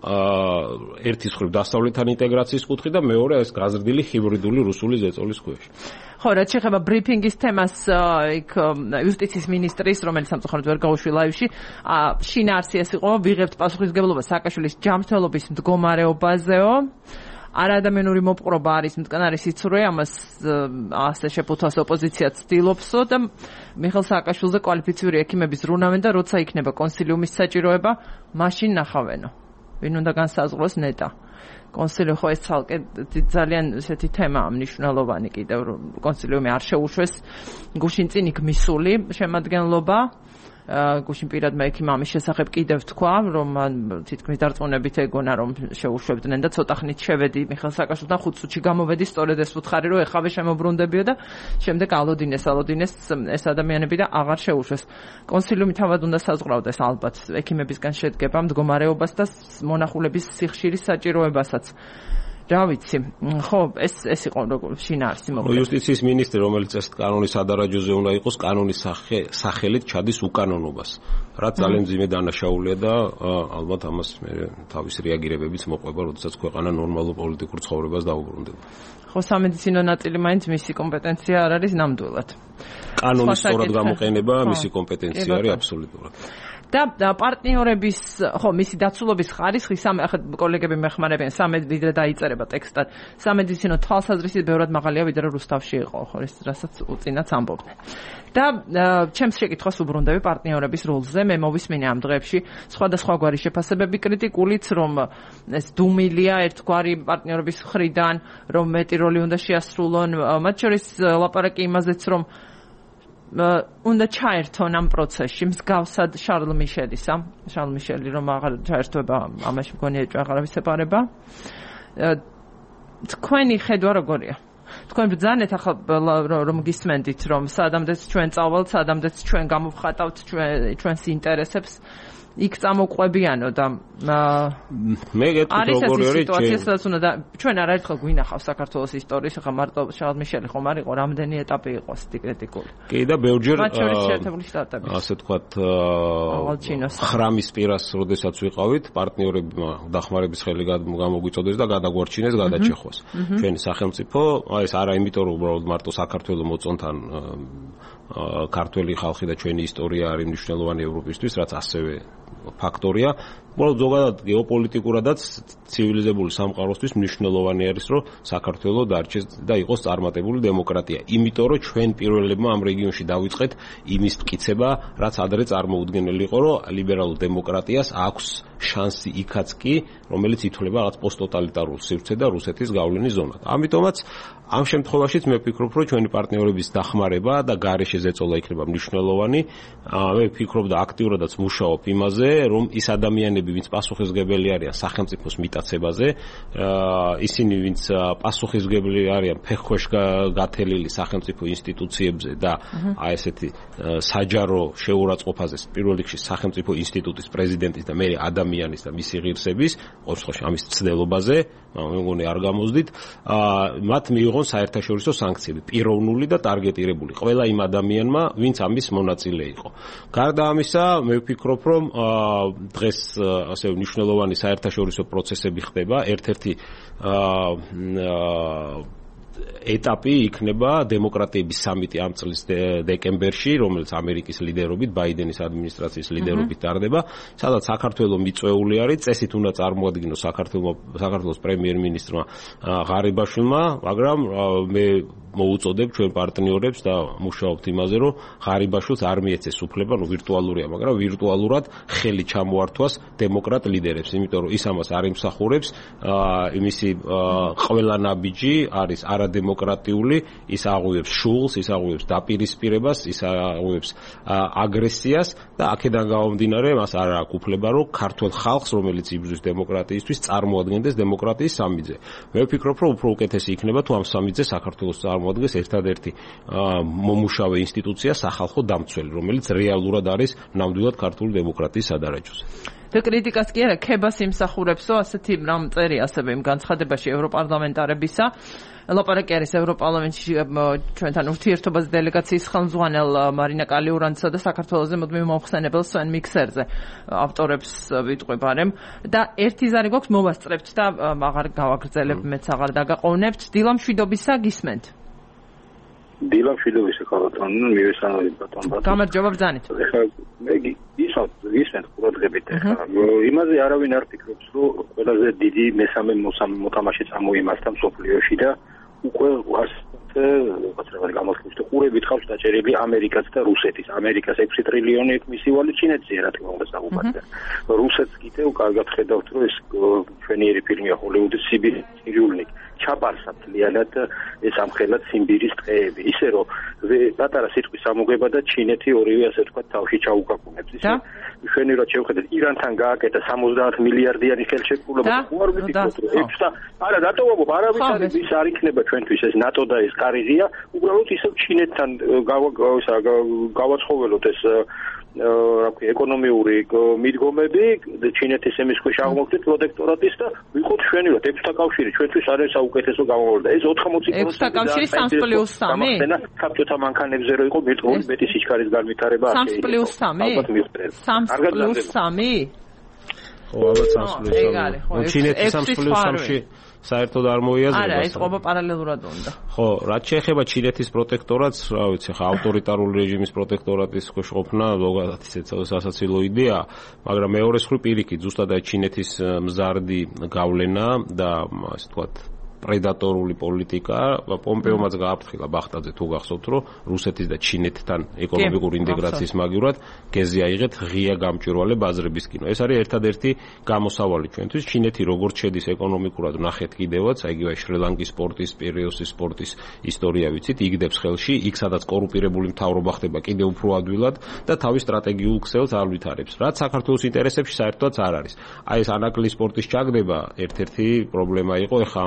ერთის მხრივ დასავლეთთან ინტეგრაციის კუთხით და მეორე ეს გაზრდილი ჰიბრიდული რუსული ზეწოლის ქვეშ. ხო, რაც შეეხება ბრიფინგის თემას, იქ იუსტიციის მინისტრის, რომელიც სამწუხაროდ ვერ გაუშვი ლაივში, შინაარსი ეს იყო, ვიღებთ პასუხისმგებლობა სააკაშვილის ჯანმრთელობის მდგომარეობაზეო. არაადამიანური მოპყრობა არის მტკნარი სიცრუე, ამას ასე შეფუთავს ოპოზიციაც ცდილობსო და მიხეილ სააკაშვილზე კვალიფიციური ექიმები ზრუნავენ და როცა იქნება კონსილიუმის საჭიროება, მაშინ ნახავენო. ვინ უნდა განსაზღვროს ნეტა. კონსილიუმი ხო ეს ცალკე ძალიან ესეთი თემაა მნიშვნელოვანი კიდევ კონსილიუმი არ შეუშვეს გუშინ წინ იქ მისული შემადგენლობა გუშინ პირადმა ექიმმა ამის შესახებ კიდევ თქვა, რომ თითქმის დარწმუნებით ეგონა, რომ შეუშვებდნენ და ცოტა ხნით შევედი მიხეილ სააკაშვილთან ხუთ წუთში გამოვედი, სწორედ ეს ვუთხარი, რომ ეხავე შემოbrunდებიო და შემდეგ ალოდინეს, ალოდინეს ეს ადამიანები და აღარ შეუშვეს. კონსილიუმი თავად უნდა საზღვრავდეს ალბათ ექიმებისგან შედგება მდგომარეობას და მონახულების სიხშირის საჭიროებასაც. რა ვიცი, ხო, ეს ეს იყო შინაარსი მოკლედ. იუსტიციის მინისტრი, რომელიც ეს კანონის ადარაჯოზე უნდა იყოს, კანონის სახელით ჩადის უკანონობას. რაც ძალიან მძიმე დანაშაულია და ალბათ ამას მე თავის რეაგირებებიც მოყვება, როდესაც ქვეყანა ნორმალურ პოლიტიკურ ცხოვრებას დაუბრუნდება. ხო, სამედიცინო ნაწილი მაინც მისი კომპეტენცია არ არის ნამდვილად. კანონის სწორად გამოყენება მისი კომპეტენცია არის აბსოლუტურად. და პარტნიორების, ხო, მისი დაცულობის ხარისხი, ახლა კოლეგები მეხმარებიან, სამედ ვიდრე დაიწერება ტექსტად, სამედიცინო თვალსაზრისით ბევრად მაღალია ვიდრე რუსთავში იყო, ხო, ეს რასაც უწინაც ამბობდნენ. და ჩემს შეკითხვას უბრუნდები პარტნიორების როლზე, მე მოვისმინე ამ დღეებში სხვადასხვაგვარი შეფასებები კრიტიკულიც, რომ ეს დუმილია ერთგვარი პარტნიორების მხრიდან, რომ მეტი როლი უნდა შეასრულონ, მათ შორის ლაპარაკი იმაზეც, რომ უნდა ჩაერთონ ამ პროცესში მსგავსად შარლ მიშელისა, შარლ მიშელი რომ აღარ ჩაერთვება ამაში მგონი ეჭვ აღარავის ეპარება. თქვენი ხედვა როგორია? თქვენ ბრძანეთ ახლა რომ გისმენდით რომ სადამდეც ჩვენ წავალთ, სადამდეც ჩვენ გამოვხატავთ ჩვენს ინტერესებს, იქ წამოყვებიანო და მე გეტყვით როგორი არის სიტუაცია, სადაც უნდა ჩვენ არაერთხელ გვინახავს საქართველოს ისტორიის, ხა მარტო შარლ მიშელი ხომ არ იყო, რამდენი ეტაპი იყო ასეთი კრიტიკული. კი და ბევრჯერ ასე თქვათ ხრამის პირას, როდესაც ვიყავით, პარტნიორებმა დახმარების ხელი გამოგვიწოდეს და გადაგვარჩინეს, გადაჭეხვას. ჩვენი სახელმწიფო, აი ეს არა იმიტომ რომ უბრალოდ მარტო საქართველოს მოწონთან ქართველი ხალხი და ჩვენი ისტორია არის მნიშვნელოვანი ევროპისთვის, რაც ასევე ფაქტორია. უბრალოდ ზოგადად გეოპოლიტიკურადაც ცივილიზებული სამყაროსთვის მნიშვნელოვანი არის, რომ საქართველოს დარჩეს და იყოს წარმატებული დემოკრატია. იმიტომ რომ ჩვენ პირველებმა ამ რეგიონში დავიწყეთ იმის მტკიცება, რაც ადრე წარმოუდგენელი იყო, რომ ლიბერალურ დემოკრატიას აქვს შანსი იქაც კი, რომელიც ითვლება რაღაც პოსტტოტალიტარულ სივრცე და რუსეთის გავლენის ზონად. ამიტომაც ამ შემთხვევაშიც მე ვფიქრობ, რომ ჩვენი პარტნიორების დახმარება და გარეშე ზეწოლა იქნება მნიშვნელოვანი. მე ვფიქრობ და აქტიურადაც მუშაობ იმაზე, რომ ის ადამიანები, ვინც პასუხისმგებელი არიან სახელმწიფოს მიტაცებაზე, ისინი, ვინც პასუხისმგებელი არიან ფეხქვეშ გათელილი სახელმწიფო ინსტიტუციებზე და აი ესეთი საჯარო შეურაცხყოფაზე, პირველ რიგში სახელმწიფო ინსტიტუტის პრეზიდენტის და მე ადამიანის და მისი ღირსების, ყოველ შემთხვევაში ამის ცდილობაზე, მე მგონი არ გამოსდით, მათ მიიღონ საერთაშორისო სანქციები, პიროვნული და ტარგეტირებული ყველა იმ ადამიანმა, ვინც ამის მონაწილე იყო. გარდა ამისა, მე ვფიქრობ, რომ დღეს ასე მნიშვნელოვანი საერთაშორისო პროცესები ხდება, ერთ-ერთი ეტაპი იქნება დემოკრატიების სამიტი ამ წლის დეკემბერში, რომელიც ამერიკის ლიდერობით, ბაიდენის ადმინისტრაციის ლიდერობით ტარდება, სადაც საქართველოს მიწვეული არის, წესით უნდა წარმოადგინოს საქართველოს პრემიერ-მინისტრმა ღარიბაშვილმა, მაგრამ მე მოუწოდებ ჩვენ პარტნიორებს და მუშაობთ იმაზე, რომ ღარიბაშვილს არ მიეცეს უფლება, ნუ ვირტუალურია, მაგრამ ვირტუალურად ხელი ჩამოართვას დემოკრატ ლიდერებს, იმიტომ რომ ის ამას არ იმსახურებს, იმისი ყველა ნაბიჯი არის არადემოკრატიული, ის აღუევს შულს, ის აღუევს დაპირისპირებას, ის აღუევს აგრესიას და აქედან გამომდინარე მას არ აქვს უფლება, რომ ქართულ ხალხს, რომელიც იბრძვის დემოკრატიისთვის, წარმოადგენდეს დემოკრატიის სამიძე. მე ვფიქრობ, რომ უფრო უკეთესი იქნება თუ ამ სამიძე საქართველოს წარმოადგენს ერთადერთი მომუშავე ინსტიტუცია სახალხო დამცველი, რომელიც რეალურად არის ნამდვილად ქართული დემოკრატიის სადარაჯოზე. და კრიტიკას კი არა, ქებას იმსახურებსო, ასეთი რამ წერი ასევე იმ განცხადებაში ევროპარლამენტარებისა. ლაპარაკი არის ევროპარლამენტში ჩვენთან ურთიერთობაზე დელეგაციის ხელმძღვანელ მარინა კალიურანცსა და საქართველოზე მუდმივ მომხსენებელ სვენ მიქსერზე ავტორებს ვიტყვებარემ და ერთი ზარი გვაქვს მოვასწრებთ და აღარ გავაგრძელებ, მეც აღარ დაგაყოვნებთ. დილა მშვიდობისა გისმენთ. დილა მშვიდობისა ქალბატონო, მივესალმებით ბატონ ბატონ. გამარჯობა ბრძანით. ეხლა მე ისევ ისმენთ ყურადღებით ეხლა. იმაზე არავინ არ ფიქრობს, რომ ყველაზე დიდი მესამე მოთამაშე წამოიმართა მსოფლიოში და უკვე ასეთ ვაცრებად გამოხსნით ყურებით ხავს დაჭერილი ამერიკაც და რუსეთის. ამერიკას ექვსი ტრილიონი ეკმისივალი ჩინეთზეა რა თქმა უნდა საუბარია. რუსეთს კიდევ კარგად ხედავთ, რომ ეს ჩვენიერი ფილმია ჰოლივუდის სიბირი ცირულნიკ ჩაპარსად ლიანად ეს ამხელად სიმბირის ტყეები. ისე რომ პატარა სიტყვის ამოგება და ჩინეთი ორივე ასე ვთქვათ თავში ჩაუკაკუნებს. ისე ჩვენი რა შევხედეთ ირანთან გააკეთა სამოცდაათ მილიარდიანი ხელშეკრულება. უარ ვიფიქროთ რომ ექვს და არა რატო ვაგობ არავის არ ის არ იქნება ჩვენთვის ეს ნატო და ეს კარიზია. უბრალოდ ისევ ჩინეთთან გავაცხოველოთ ეს რა ქვია ეკონომიური მიდგომები ჩინეთის ემის ქვეშ აღმოჩნდეთ პროტექტორატის და ვიყოთ ჩვენივად ექვსთა კავშირი ჩვენთვის არის საუკეთესო გამოვარდა. ეს ოთხმოცი პროცენტი ექვსთა კავშირი სამს პლუს სამი საბჭოთა მანქანებზე რო იყო მეტყოლი მეტი სიჩქარის განვითარება სამს პლუს სამი სამს პლუს სამი ხო ალბათ სამს პლუს სამი ჩინეთის სამს პლუს სამში საერთოდ არ მოიაზრება. არა, ეს ყოფა პარალელურად უნდა. ხო, რაც შეეხება ჩინეთის პროტექტორატს, რა ვიცი, ხა ავტორიტარული რეჟიმის პროტექტორატის ქვეშ ყოფნა, ზოგადად ისეთ სასაცილო იდეა, მაგრამ მეორე მხრივ პირიქით, ზუსტად ჩინეთის მზარდი გავლენა და ასე ვთქვათ, პრედატორული პოლიტიკა, პომპეომაც გააფრთხილა ბახტაძე თუ გახსოვთ, რომ რუსეთის და ჩინეთთან ეკონომიკური ინტეგრაციის მაგივრად გეზი აიღეთ ღია გამჭვირვალე ბაზრების კინო. ეს არის ერთადერთი გამოსავალი ჩვენთვის. ჩინეთი როგორც შედის ეკონომიკურად ნახეთ კიდევაც, აი იგივე შრი-ლანკის სპორტის, პირეოსის სპორტის ისტორია ვიცით, იგდებს ხელში, იქ სადაც კორუმპირებული მთავრობა ხდება კიდევ უფრო ადვილად და თავის სტრატეგიულ ქსელს არ ვითარებს. რაც საქართველოს ინტერესებში საერთოდაც არ არის. აი ეს ანაკლის სპორტის ჩაგდება ერთ-ერთი პრობლემა იყო, ეხლა ამ პანდორა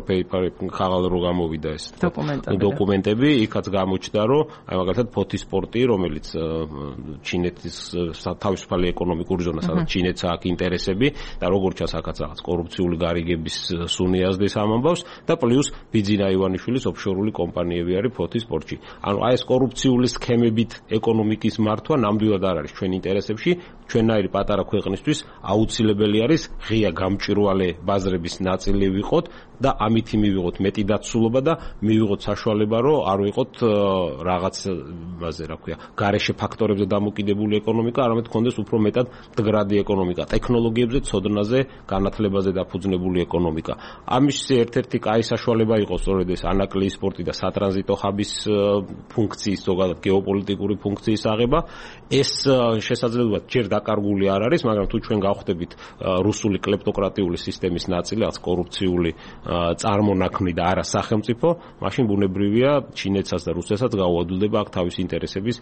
paper ხაღალ რო გამოვიდა ეს დოკუმენტები დოკუმენტები იქაც გამოჩნდა რომ აი მაგალითად ფოთის სპორტი რომელიც ჩინეთის თავისუფალი ეკონომიკური ზონა სადაც ჩინეთს აქვს ინტერესები და როგორც ჩანს აქაც რაღაც კორუფციული გარიგების სუნი აზდის ამ ამბავს და პლუს ბიძინა ივანიშვილის ოფშორული კომპანიები არის ფოთის სპორტში ანუ აი ეს კორუფციული სქემებით ეკონომიკის მართვა ნამდვილად არ არის ჩვენ ინტერესებში ჩვენაირი პატარა ქვეყნისთვის აუცილებელი არის ღია გამჭვირვალე ბაზრების ნაწილი ვიყოთ და ამითი მივიღოთ მეტი დაცულობა და მივიღოთ საშუალება რომ არ ვიყოთ რაღაც მასე რა ქვია გარეშე ფაქტორებზე დამოკიდებული ეკონომიკა არამედ გქონდეს უფრო მეტად მდგრადი ეკონომიკა ტექნოლოგიებზე ცოდნაზე განათლებაზე დაფუძნებული ეკონომიკა ამის ერთ-ერთი კაი საშუალება იყო სწორედ ეს ანაკლიის სპორტი და სატრანზიტო ჰაბის ფუნქციის ზოგადად გეოპოლიტიკური ფუნქციის აღება ეს შესაძლებლად ჯერ დაკარგული არ არის მაგრამ თუ ჩვენ გავხდებით რუსული კლეპტოკრატიული სისტემის ნაწილი რაც კორუფციული წარმონაქმნი და არა სახელმწიფო, მაშინ ბუნებრივია ჩინეთსაც და რუსეთსაც გაუადვილდება აქ თავის ინტერესების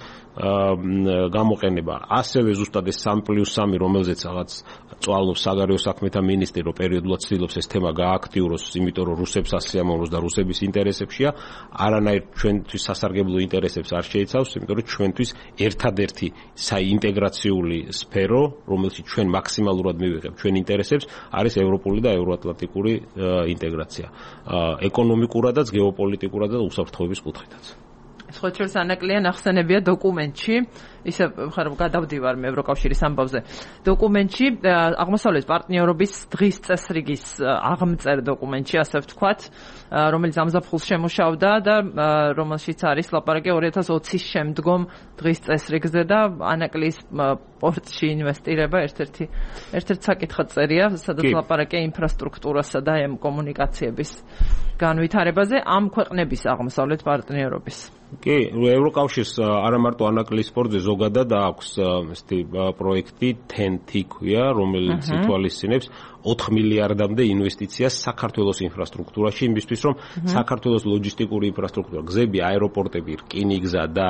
გამოყენება. ასევე ზუსტად ეს სამი პლუს სამი, რომელზეც რაღაც წვალობს საგარეო საქმეთა მინისტრი, რომ პერიოდულად ცდილობს ეს თემა გააქტიუროს, იმიტომ რომ რუსებს ასიამოვნოს და რუსების ინტერესებშია, არანაირ ჩვენთვის სასარგებლო ინტერესებს არ შეიცავს, იმიტომ რომ ჩვენთვის ერთადერთი საინტეგრაციული სფერო, რომელშიც ჩვენ მაქსიმალურად მივიღებთ ჩვენ ინტერესებს, არის ევროპული და ევროატლანტიკური ინტეგრაცია. ეკონომიკურადაც, გეოპოლიტიკურადაც და უსაფრთხოების კუთხითაც. სხვა შორის ანაკლია ნახსენებია დოკუმენტში, ისე ხარ გადავდივარ მე ევროკავშირის ამბავზე. დოკუმენტში აღმოსავლეთ პარტნიორობის დღის წესრიგის აღმწერ დოკუმენტში, ასე ვთქვათ, რომელიც ამზაფხულს შემუშავდა და რომელშიც არის ლაპარაკი ორი ათას ოცის შემდგომ დღის წესრიგზე და ანაკლიის პორტში ინვესტირება ერთ-ერთი ერთ-ერთი საკითხად წერია, სადაც ლაპარაკია ინფრასტრუქტურასა და კომუნიკაციების განვითარებაზე ამ ქვეყნების აღმოსავლეთ პარტნიორობის. კი, ევროკავშირს არა მარტო ანაკლიის სპორტზე ზოგადად აქვს ესეთი პროექტი ten T ქვია, რომელიც ითვალისწინებს ოთხ მილიარდამდე ინვესტიციას საქართველოს ინფრასტრუქტურაში, იმისთვის რომ საქართველოს ლოჯისტიკური ინფრასტრუქტურა, გზები, აეროპორტები, რკინიგზა და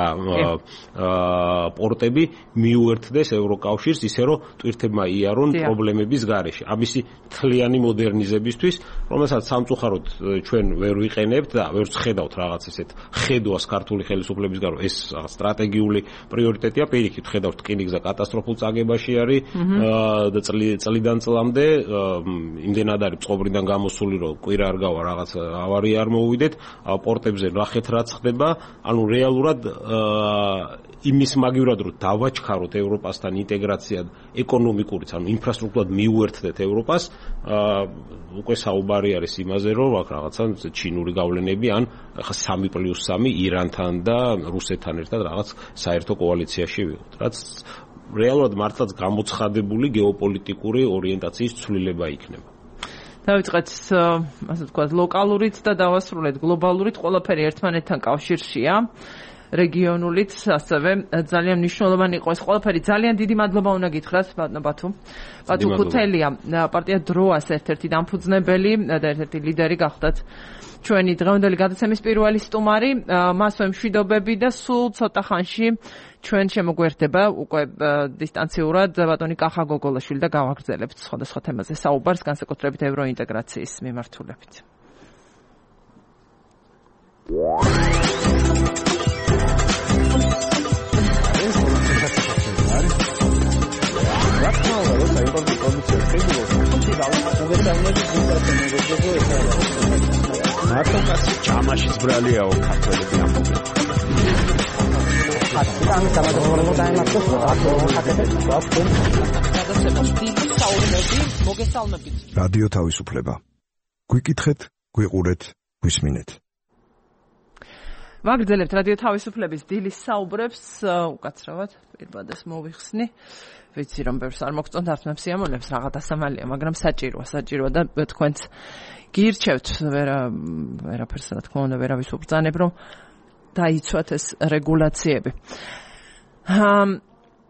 პორტები მიუერთდეს ევროკავშირს, ისე რომ ტვირთებმა იარონ პრობლემების გარეშე. ამისი მთლიანი მოდერნიზებისთვის, რომელსაც სამწუხაროდ ჩვენ ვერ ვიყენებთ და ვერ ვხედავთ რაღაც ესეთ ხედვას ქართული ხელისუფლების გარო, ეს სტრატეგიული პრიორიტეტია, პირიქით ხედავთ რკინიგზა კატასტროფულ წაგებაში არის და წლიდან წლამდე იმდენად არის წყობრიდან გამოსული რომ კვირა არ გავა რაღაც ავარია არ მოუვიდეთ პორტებზე ნახეთ რაც ხდება ანუ რეალურად იმის მაგივრად რომ დავაჩქაროთ ევროპასთან ინტეგრაცია ეკონომიკურიც ანუ ინფრასტრუქტურად მიუერთდეთ ევროპას უკვე საუბარი არის იმაზე რომ აქ რაღაცა ჩინური გავლენები ან ხა სამი პლუს სამი ირანთან და რუსეთთან ერთად რაღაც საერთო კოალიციაში ვიყოთ რაც რეალურად მართლაც გამოცხადებული გეოპოლიტიკური ორიენტაციის ცვლილება იქნება. დავიწყეთ, ასე ვთქვათ, ლოკალურით და დავასრულეთ გლობალურით, ყველაფერი ერთმანეთთან კავშირშია. რეგიონულით ასევე ძალიან მნიშვნელოვანი იყო ეს ყველაფერი. ძალიან დიდი მადლობა უნდა გითხრათ, ბატონო. ბატუ ქუთელია, პარტია დროას ერთ-ერთი დამფუძნებელი და ერთ-ერთი ლიდერი გახდათ. ჩვენი დღევანდელი გადაცემის პირველი სტუმარი, მასვე მშვიდობები და სულ ცოტა ხანში ჩვენ შემოგვერდება უკვე დისტანციურად ბატონი კახა გოგოლაშვილი და გავაგრძელებთ სხვადასხვა თემაზე საუბარს, განსაკუთრებით ევროინტეგრაციის მიმართულებით. მარტოკაც ჯამაშის ბრალიაო ქართველები ამბობენ. ამ სამადოვრო დაემართოს რადიო თავისუფლება. გვიკითხეთ, გვიყურეთ, გვისმინეთ. ვაგრძელებთ რადიო თავისუფლების დილის საუბრებს უკაცრავად პირბადეს მოვიხსნი. ვიცი რომ ბევრს არ მოგწონთ არც სიამოვნებს რაღაც დასამალია, მაგრამ საჭიროა, საჭიროა და თქვენც გირჩევთ ვერა ვერაფერს რა თქმა უნდა ვერავის ubრძანებ რომ დაიცვათ ეს რეგულაციები.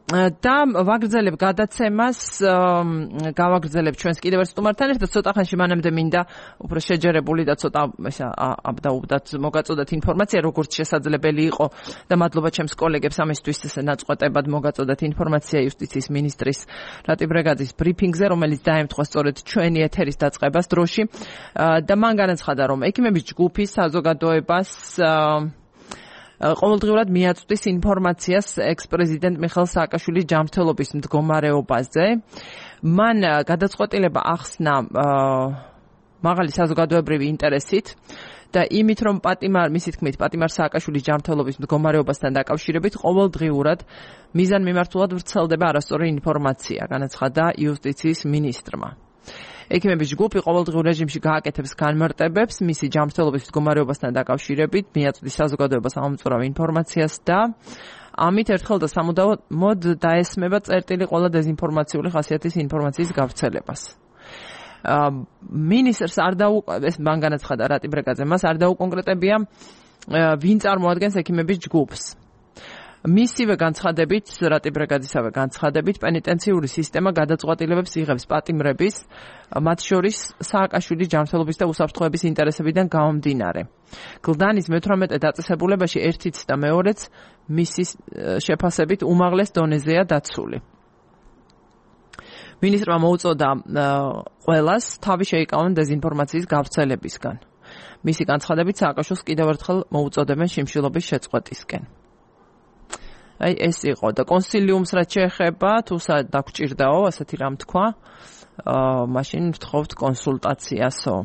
და ვაგრძელებ გადაცემას, გავაგრძელებ ჩვენს კიდევ ერთ სტუმართან ერთად, ცოტა ხანში მანამდე მინდა უფრო შეჯერებული და ცოტა ესა აბდაუბდათ მოგაწოდათ ინფორმაცია, როგორც შესაძლებელი იყო და მადლობა ჩემს კოლეგებს ამისთვის ნაწყვეტებად მოგაწოდათ ინფორმაცია იუსტიციის მინისტრის რატი ბრეგაძის ბრიფინგზე, რომელიც დაემთხვა სწორედ ჩვენი ეთერის დაწყებას დროში და მან განაცხადა, რომ ექიმების ჯგუფის საზოგადოებას ყოველდღიურად მიაწვდის ინფორმაციას ექს-პრეზიდენტ მიხეილ სააკაშვილის ჯანმრთელობის მდგომარეობაზე. მან გადაწყვეტილება ახსნა მაღალი საზოგადოებრივი ინტერესით და იმით, რომ პატიმარ, მისი თქმით, პატიმარ სააკაშვილის ჯანმრთელობის მდგომარეობასთან დაკავშირებით ყოველდღიურად მიზანმიმართულად ვრცელდება არასწორი ინფორმაცია, განაცხადა იუსტიციის მინისტრმა. ექიმების ჯგუფი ყოველდღიურ რეჟიმში გააკეთებს განმარტებებს მისი ჯანმრთელობის მდგომარეობასთან დაკავშირებით, მიაწვდის საზოგადოებას ამომწურავ ინფორმაციას და ამით ერთხელ და სამუდამოდ დაესმება წერტილი ყველა დეზინფორმაციული ხასიათის ინფორმაციის გავრცელებას. მინისტრს არ დაუკვეს, მან განაცხადა რატი ბრეგაძე, მას არ დაუკონკრეტებია ვინ წარმოადგენს ექიმების ჯგუფს. მისივე განცხადებით, რატი ბრეგაძისავე განცხადებით, პენიტენციური სისტემა გადაწყვეტილებებს იღებს პატიმრების, მათ შორის სააკაშვილის ჯანმრთელობის და უსაფრთხოების ინტერესებიდან გამომდინარე. გლდანის მეთვრამეტე დაწესებულებაში ერთიც და მეორეც მისის შეფასებით უმაღლეს დონეზეა დაცული. მინისტრმა მოუწოდა ყველას თავი შეიკავონ დეზინფორმაციის გავრცელებისგან. მისი განცხადებით სააკაშვილს კიდევ ერთხელ მოუწოდებენ შიმშილობის შეწყვეტისკენ. აი ეს იყო და კონსილიუმს რაც შეეხება, თუ დაგჭირდაო, ასეთი რამ თქვა, აა მაშინ ვთხოვთ კონსულტაციასო.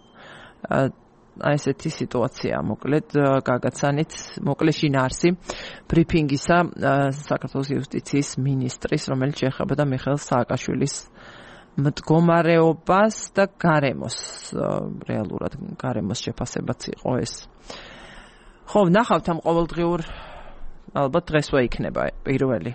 აი ესეთი სიტუაცია, მოკლედ გაგაცანით, მოკლედ შინაარსი ბრიფინგისა საქართველოს იუსტიციის მინისტრის, რომელიც შეეხებოდა მიხეილ სააკაშვილის მდგომარეობას და გარემოს, რეალურად გარემოს შეფასებაც იყო ეს. ხო, ნახავთ ამ ყოველდღიურ ალბათ დღესვე იქნება პირველი.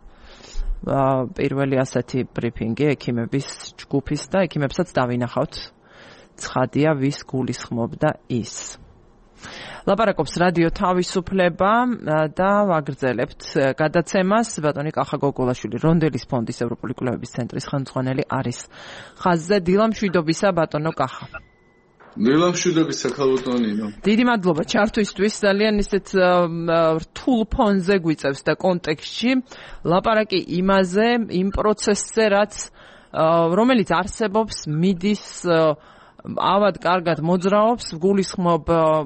პირველი ასეთი ბრიფინგი ექიმების ჯგუფის და ექიმებსაც დავინახავთ. ცხადია, ვის გულისხმობდა ის. ლაპარაკობს რადიო თავისუფლება და ვაგრძელებთ გადაცემას. ბატონი კახა გოგოლაშვილი, რონდელის ფონდის ევროპული კვლევების ცენტრის ხელმძღვანელი არის ხაზზე. დილა მშვიდობისა, ბატონო კახა. დილა მშვიდობისა, ქალბატონინო. დიდი მადლობა ჩართვისთვის, ძალიან ისეთ რთულ ფონზე გვიწევს და კონტექსტში ლაპარაკი იმაზე, იმ პროცესზე, რაც რომელიც არსებობს, მიდის ავად კარგად მოძრაობს, გულისხმობ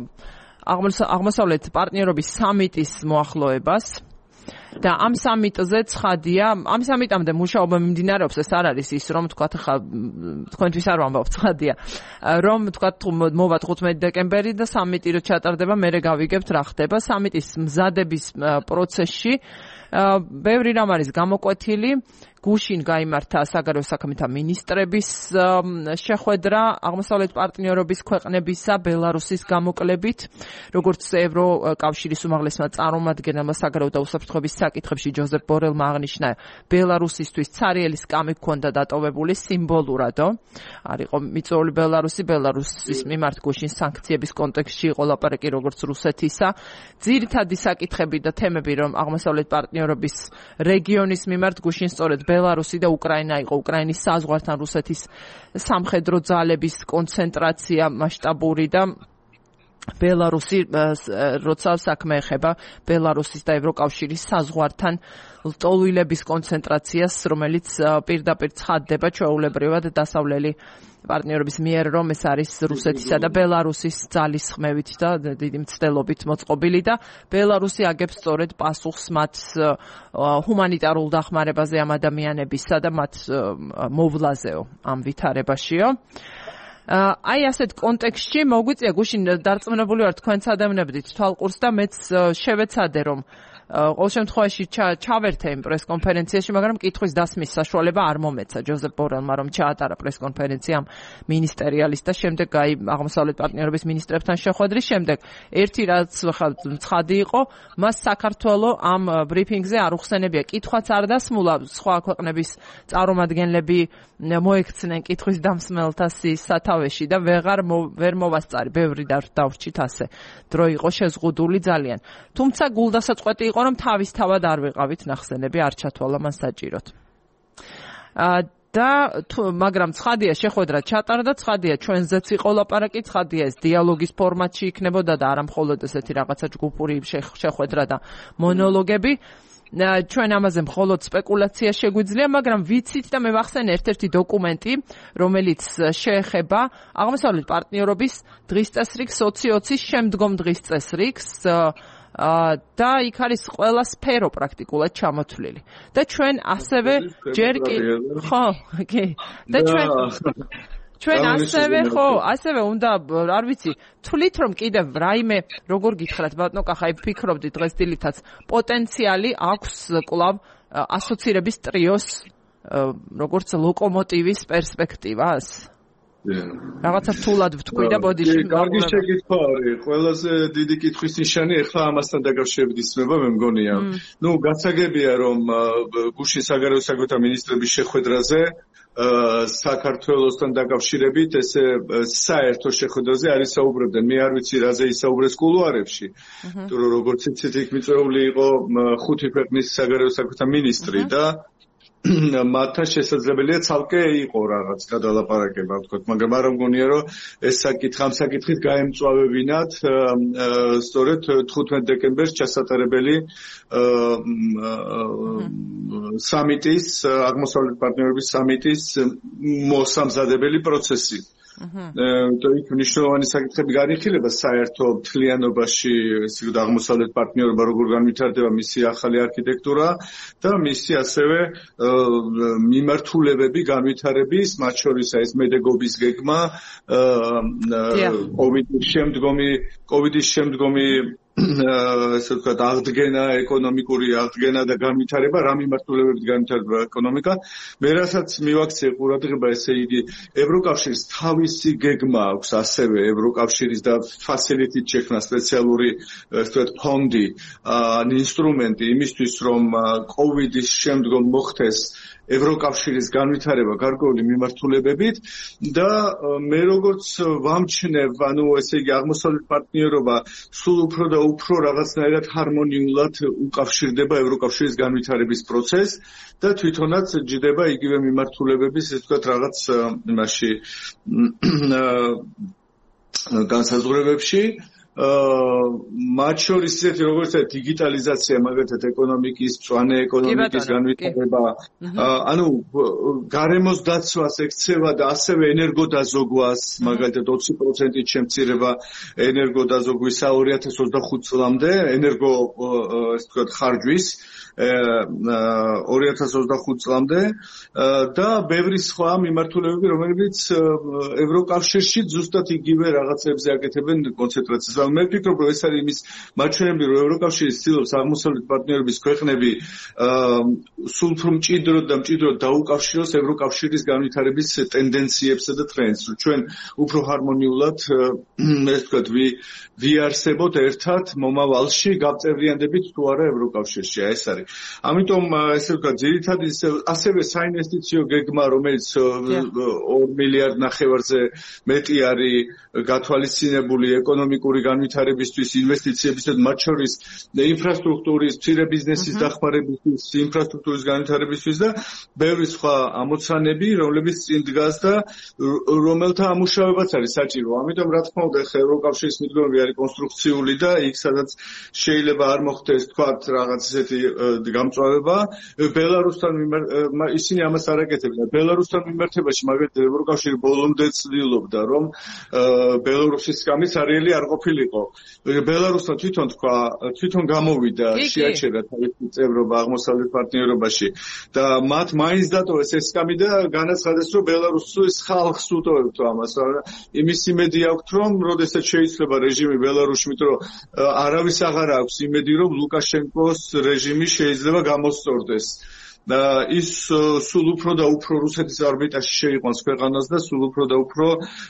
აღმოსავლეთ პარტნიორობის სამიტის მოახლოებას და ამ სამიტზე ცხადია, ამ სამიტამდე მუშაობა მიმდინარეობს, ეს არ არის ის, რომ თქვათ ხა თქვენთვის არ ვამბობ, ცხადია, რომ თქვათ მოვა თხუთმეტი დეკემბერი და სამიტი რო ჩატარდება, მერე გავიგებთ რა ხდება. სამიტის მზადების პროცესში ბევრი რამ არის გამოკვეთილი. გუშინ გაიმართა საგარეო საქმეთა მინისტრების შეხვედრა აღმოსავლეთ პარტნიორობის ქვეყნებისა ბელარუსის გამოკლებით, როგორც ევროკავშირის უმაღლესმა წარმომადგენელმა საგარეო და უსაფრთხოების საკითხებში ჯოზეფ ბორელმა აღნიშნა, ბელარუსისთვის ცარიელი სკამი ჰქონდა დატოვებული სიმბოლურადო. არ იყო მიწვეული ბელარუსი, ბელარუსის მიმართ გუშინ სანქციების კონტექსტში იყო ლაპარაკი როგორც რუსეთისა. ძირითადი საკითხები და თემები, რომ აღმოსავლეთ პარტნიორობის რეგიონის მიმართ გუშინ სწორედ ბელარუსი და უკრაინა იყო, უკრაინის საზღვართან რუსეთის სამხედრო ძალების კონცენტრაცია მასშტაბური და ბელარუსი, როცა საქმე ეხება ბელარუსის და ევროკავშირის საზღვართან ლტოლვილების კონცენტრაციას, რომელიც პირდაპირ ცხადდება ჩვეულებრივად დასავლელი პარტნიორების მიერ, რომ ეს არის რუსეთისა და ბელარუსის ძალის ხმევით და დიდი მცდელობით მოწყობილი და ბელარუსი აგებს სწორედ პასუხს მათ ჰუმანიტარულ დახმარებაზე ამ ადამიანებისა და მათ მოვლაზეო ამ ვითარებაშიო. აი ასეთ კონტექსტში მოგვიწია გუშინ დარწმუნებული ვარ თქვენც ადევნებდით თვალყურს და მეც შევეცადე რომ ყოველ შემთხვევაში ჩავერთე იმ პრესკონფერენციაში, მაგრამ კითხვის დასმის საშუალება არ მომეცა ჯოზეფ ბორელმა, რომ ჩაატარა პრესკონფერენცია მინისტერიალის და შემდეგ აი აღმოსავლეთ პარტნიორობის მინისტრებთან შეხვედრის შემდეგ ერთი რაც ცხადი იყო, მას საქართველოს ამ ბრიფინგზე არ უხსენებია. კითხვაც არ დასმულა, სხვა ქვეყნების წარმომადგენლები მოექცნენ კითხვის დამსმელთა სათავეში და ვეღარ ვერ მოვასწარი, ბევრი დავრჩით ასე. დრო იყო შეზღუდული ძალიან. თუმცა გულდასაწყვეტი იყო იყო, რომ თავისთავად არ ვიყავით ნახსენები, არ ჩათვალა მან საჭიროდ. და მაგრამ ცხადია შეხვედრა ჩატარდა, ცხადია ჩვენზეც იყო ლაპარაკი, ცხადია ეს დიალოგის ფორმატში იქნებოდა და არა მხოლოდ ესეთი რაღაცა ჯგუფური შეხვედრა და მონოლოგები. ჩვენ ამაზე მხოლოდ სპეკულაცია შეგვიძლია, მაგრამ ვიცით და მე ვახსენე ერთ-ერთი დოკუმენტი, რომელიც შეეხება აღმოსავლეთ პარტნიორობის დღის წესრიგს, ოცი-ოცის შემდგომ დღის წესრიგს და იქ არის ყველა სფერო პრაქტიკულად ჩამოთვლილი. და ჩვენ ასევე ჯერ კი ხო, კი. და ჩვენ ჩვენ ასევე ხო, ასევე უნდა, არ ვიცი, თვლით რომ კიდევ რაიმე როგორ გითხრათ ბატონო კახა, ფიქრობდი დღეს დილითაც პოტენციალი აქვს კლავ ასოცირების ტრიოს როგორც ლოკომოტივის პერსპექტივას. რაღაცა რთულად ვთქვი და ბოდიში. კარგი შეკითხვა არის. ყველაზე დიდი კითხვის ნიშანი ახლა ამასთან დაკავშირებით ისმება, მე მგონია. ნუ გასაგებია რომ გუშინ საგარეო საქმეთა მინისტრების შეხვედრაზე საქართველოსთან დაკავშირებით ესე საერთო შეხვედრაზე არის საუბრობდნენ. მე არ ვიცი რაზე ისაუბრეს კულუარებში. თუ როგორც იცით, იქ მიწვეული იყო ხუთი ქვეყნის საგარეო საქმეთა მინისტრი და მათთან შესაძლებელია ცალკე იყო რაღაც გადალაპარაკება, ვთქვათ, მაგრამ არ მგონია რომ ეს საკითხი ამ საკითხით გაემწვავებინათ სწორედ თხუთმეტ დეკემბერს ჩასატარებელი სამიტის, აღმოსავლეთ პარტნიორობის სამიტის მოსამზადებელი პროცესი. და იქ მნიშვნელოვანი საკითხები განიხილება საერთო მთლიანობაში, ესე იგი აღმოსავლეთ პარტნიორობა როგორ განვითარდება, მისი ახალი არქიტექტურა და მისი ასევე მიმართულებები განვითარების, მათ შორის ეს მედეგობის გეგმა, კოვიდის შემდგომი კოვიდის შემდგომი ესე ვთქვათ, აღდგენა, ეკონომიკური აღდგენა და განვითარება, რა მიმართულებებით განვითარდება ეკონომიკა. მე რასაც მივაქცია ყურადღება, ესე იგი, ევროკავშირის თავისი გეგმა აქვს, ასევე ევროკავშირის და ფასილიტით შექმნა სპეციალური, ესე ვთქვათ, ფონდი, ინსტრუმენტი იმისთვის, რომ კოვიდის შემდგომ მოხდეს ევროკავშირის განვითარება გარკვეული მიმართულებებით და მე როგორც ვამჩნევ, ანუ ესე იგი აღმოსავლეთ პარტნიორობა სულ უფრო და უფრო რაღაცნაირად ჰარმონიულად უკავშირდება ევროკავშირის განვითარების პროცესს და თვითონაც ჯდება იგივე მიმართულებების, ესე ვთქვათ, რაღაც იმაში განსაზღვრებებში. მათ შორის ისეთი როგორც დიგიტალიზაცია, მაგალითად ეკონომიკის, მწვანე ეკონომიკის განვითარება, ანუ გარემოს დაცვას ექცევა და ასევე ენერგოდაზოგვას, მაგალითად ოცი პროცენტით შემცირება ენერგოდაზოგვის ორი ათას ოცდახუთ წლამდე, ენერგო ესე ვთქვათ ხარჯვის ორი ათას ოცდახუთ წლამდე და ბევრი სხვა მიმართულებები, რომელიც ევროკავშირში ზუსტად იგივე რაღაცებზე აკეთებენ კონცენტრაციას. მე ვფიქრობ, რომ ეს არის იმის მაჩვენებელი, რომ ევროკავშირი ცდილობს აღმოსავლეთ პარტნიორობის ქვეყნები სულ უფრო მჭიდროდ და მჭიდროდ დაუკავშიროს ევროკავშირის განვითარების ტენდენციებსა და ტრენდს. ჩვენ უფრო ჰარმონიულად, ესე ვთქვათ, ვიარსებოთ ერთად მომავალში, გავწევრიანდებით თუ არა ევროკავშირში. ეს არის. ამიტომ ესე ვთქვათ, ძირითადად ასევე საინვესტიციო გეგმა, რომელიც ორ მილიარდ ნახევარზე მეტი არის გათვალისწინებული ეკონომიკური განვითარებისთვის, ინვესტიციებისთვის, მათ შორის ინფრასტრუქტურის, მცირე ბიზნესის დახმარებისთვის, ინფრასტრუქტურის განვითარებისთვის და ბევრი სხვა ამოცანები, რომლებიც წინ დგას და რომელთა ამუშავებაც არის საჭირო. ამიტომ რა თქმა უნდა, ხა ევროკავშირის მიდგომები არის კონსტრუქციული და იქ სადაც შეიძლება არ მოხდეს, თქვათ, რაღაც ესეთი გამწვავება, ბელარუსთან ისინი ამას არ აკეთებდნენ. ბელარუსთან მიმართებაში, მაგალითად, ევროკავშირი ბოლომდე ცდილობდა, რომ ბელარუსის სკამის არეალი არ ყოფილიყო. ბელარუსმა თვითონ თქვა, თვითონ გამოვიდა, შეაჩერა თავისი წევრობა აღმოსავლეთ პარტნიორობაში და მათ მაინც დატოვეს ეს სკამი და განაცხადეს, რომ ბელარუსის ხალხს უტოვებთ ამას. იმის იმედი აქვთ, რომ როდესაც შეიძლება რეჟიმი ბელარუსში, იმიტომ რომ არავის აღარ აქვს იმედი, რომ ლუკაშენკოს რეჟიმი შეიძლება გამოსწორდეს. და ის სულ უფრო და უფრო რუსეთის ორბიტაში შეიყვანს ქვეყანას და სულ უფრო და უფრო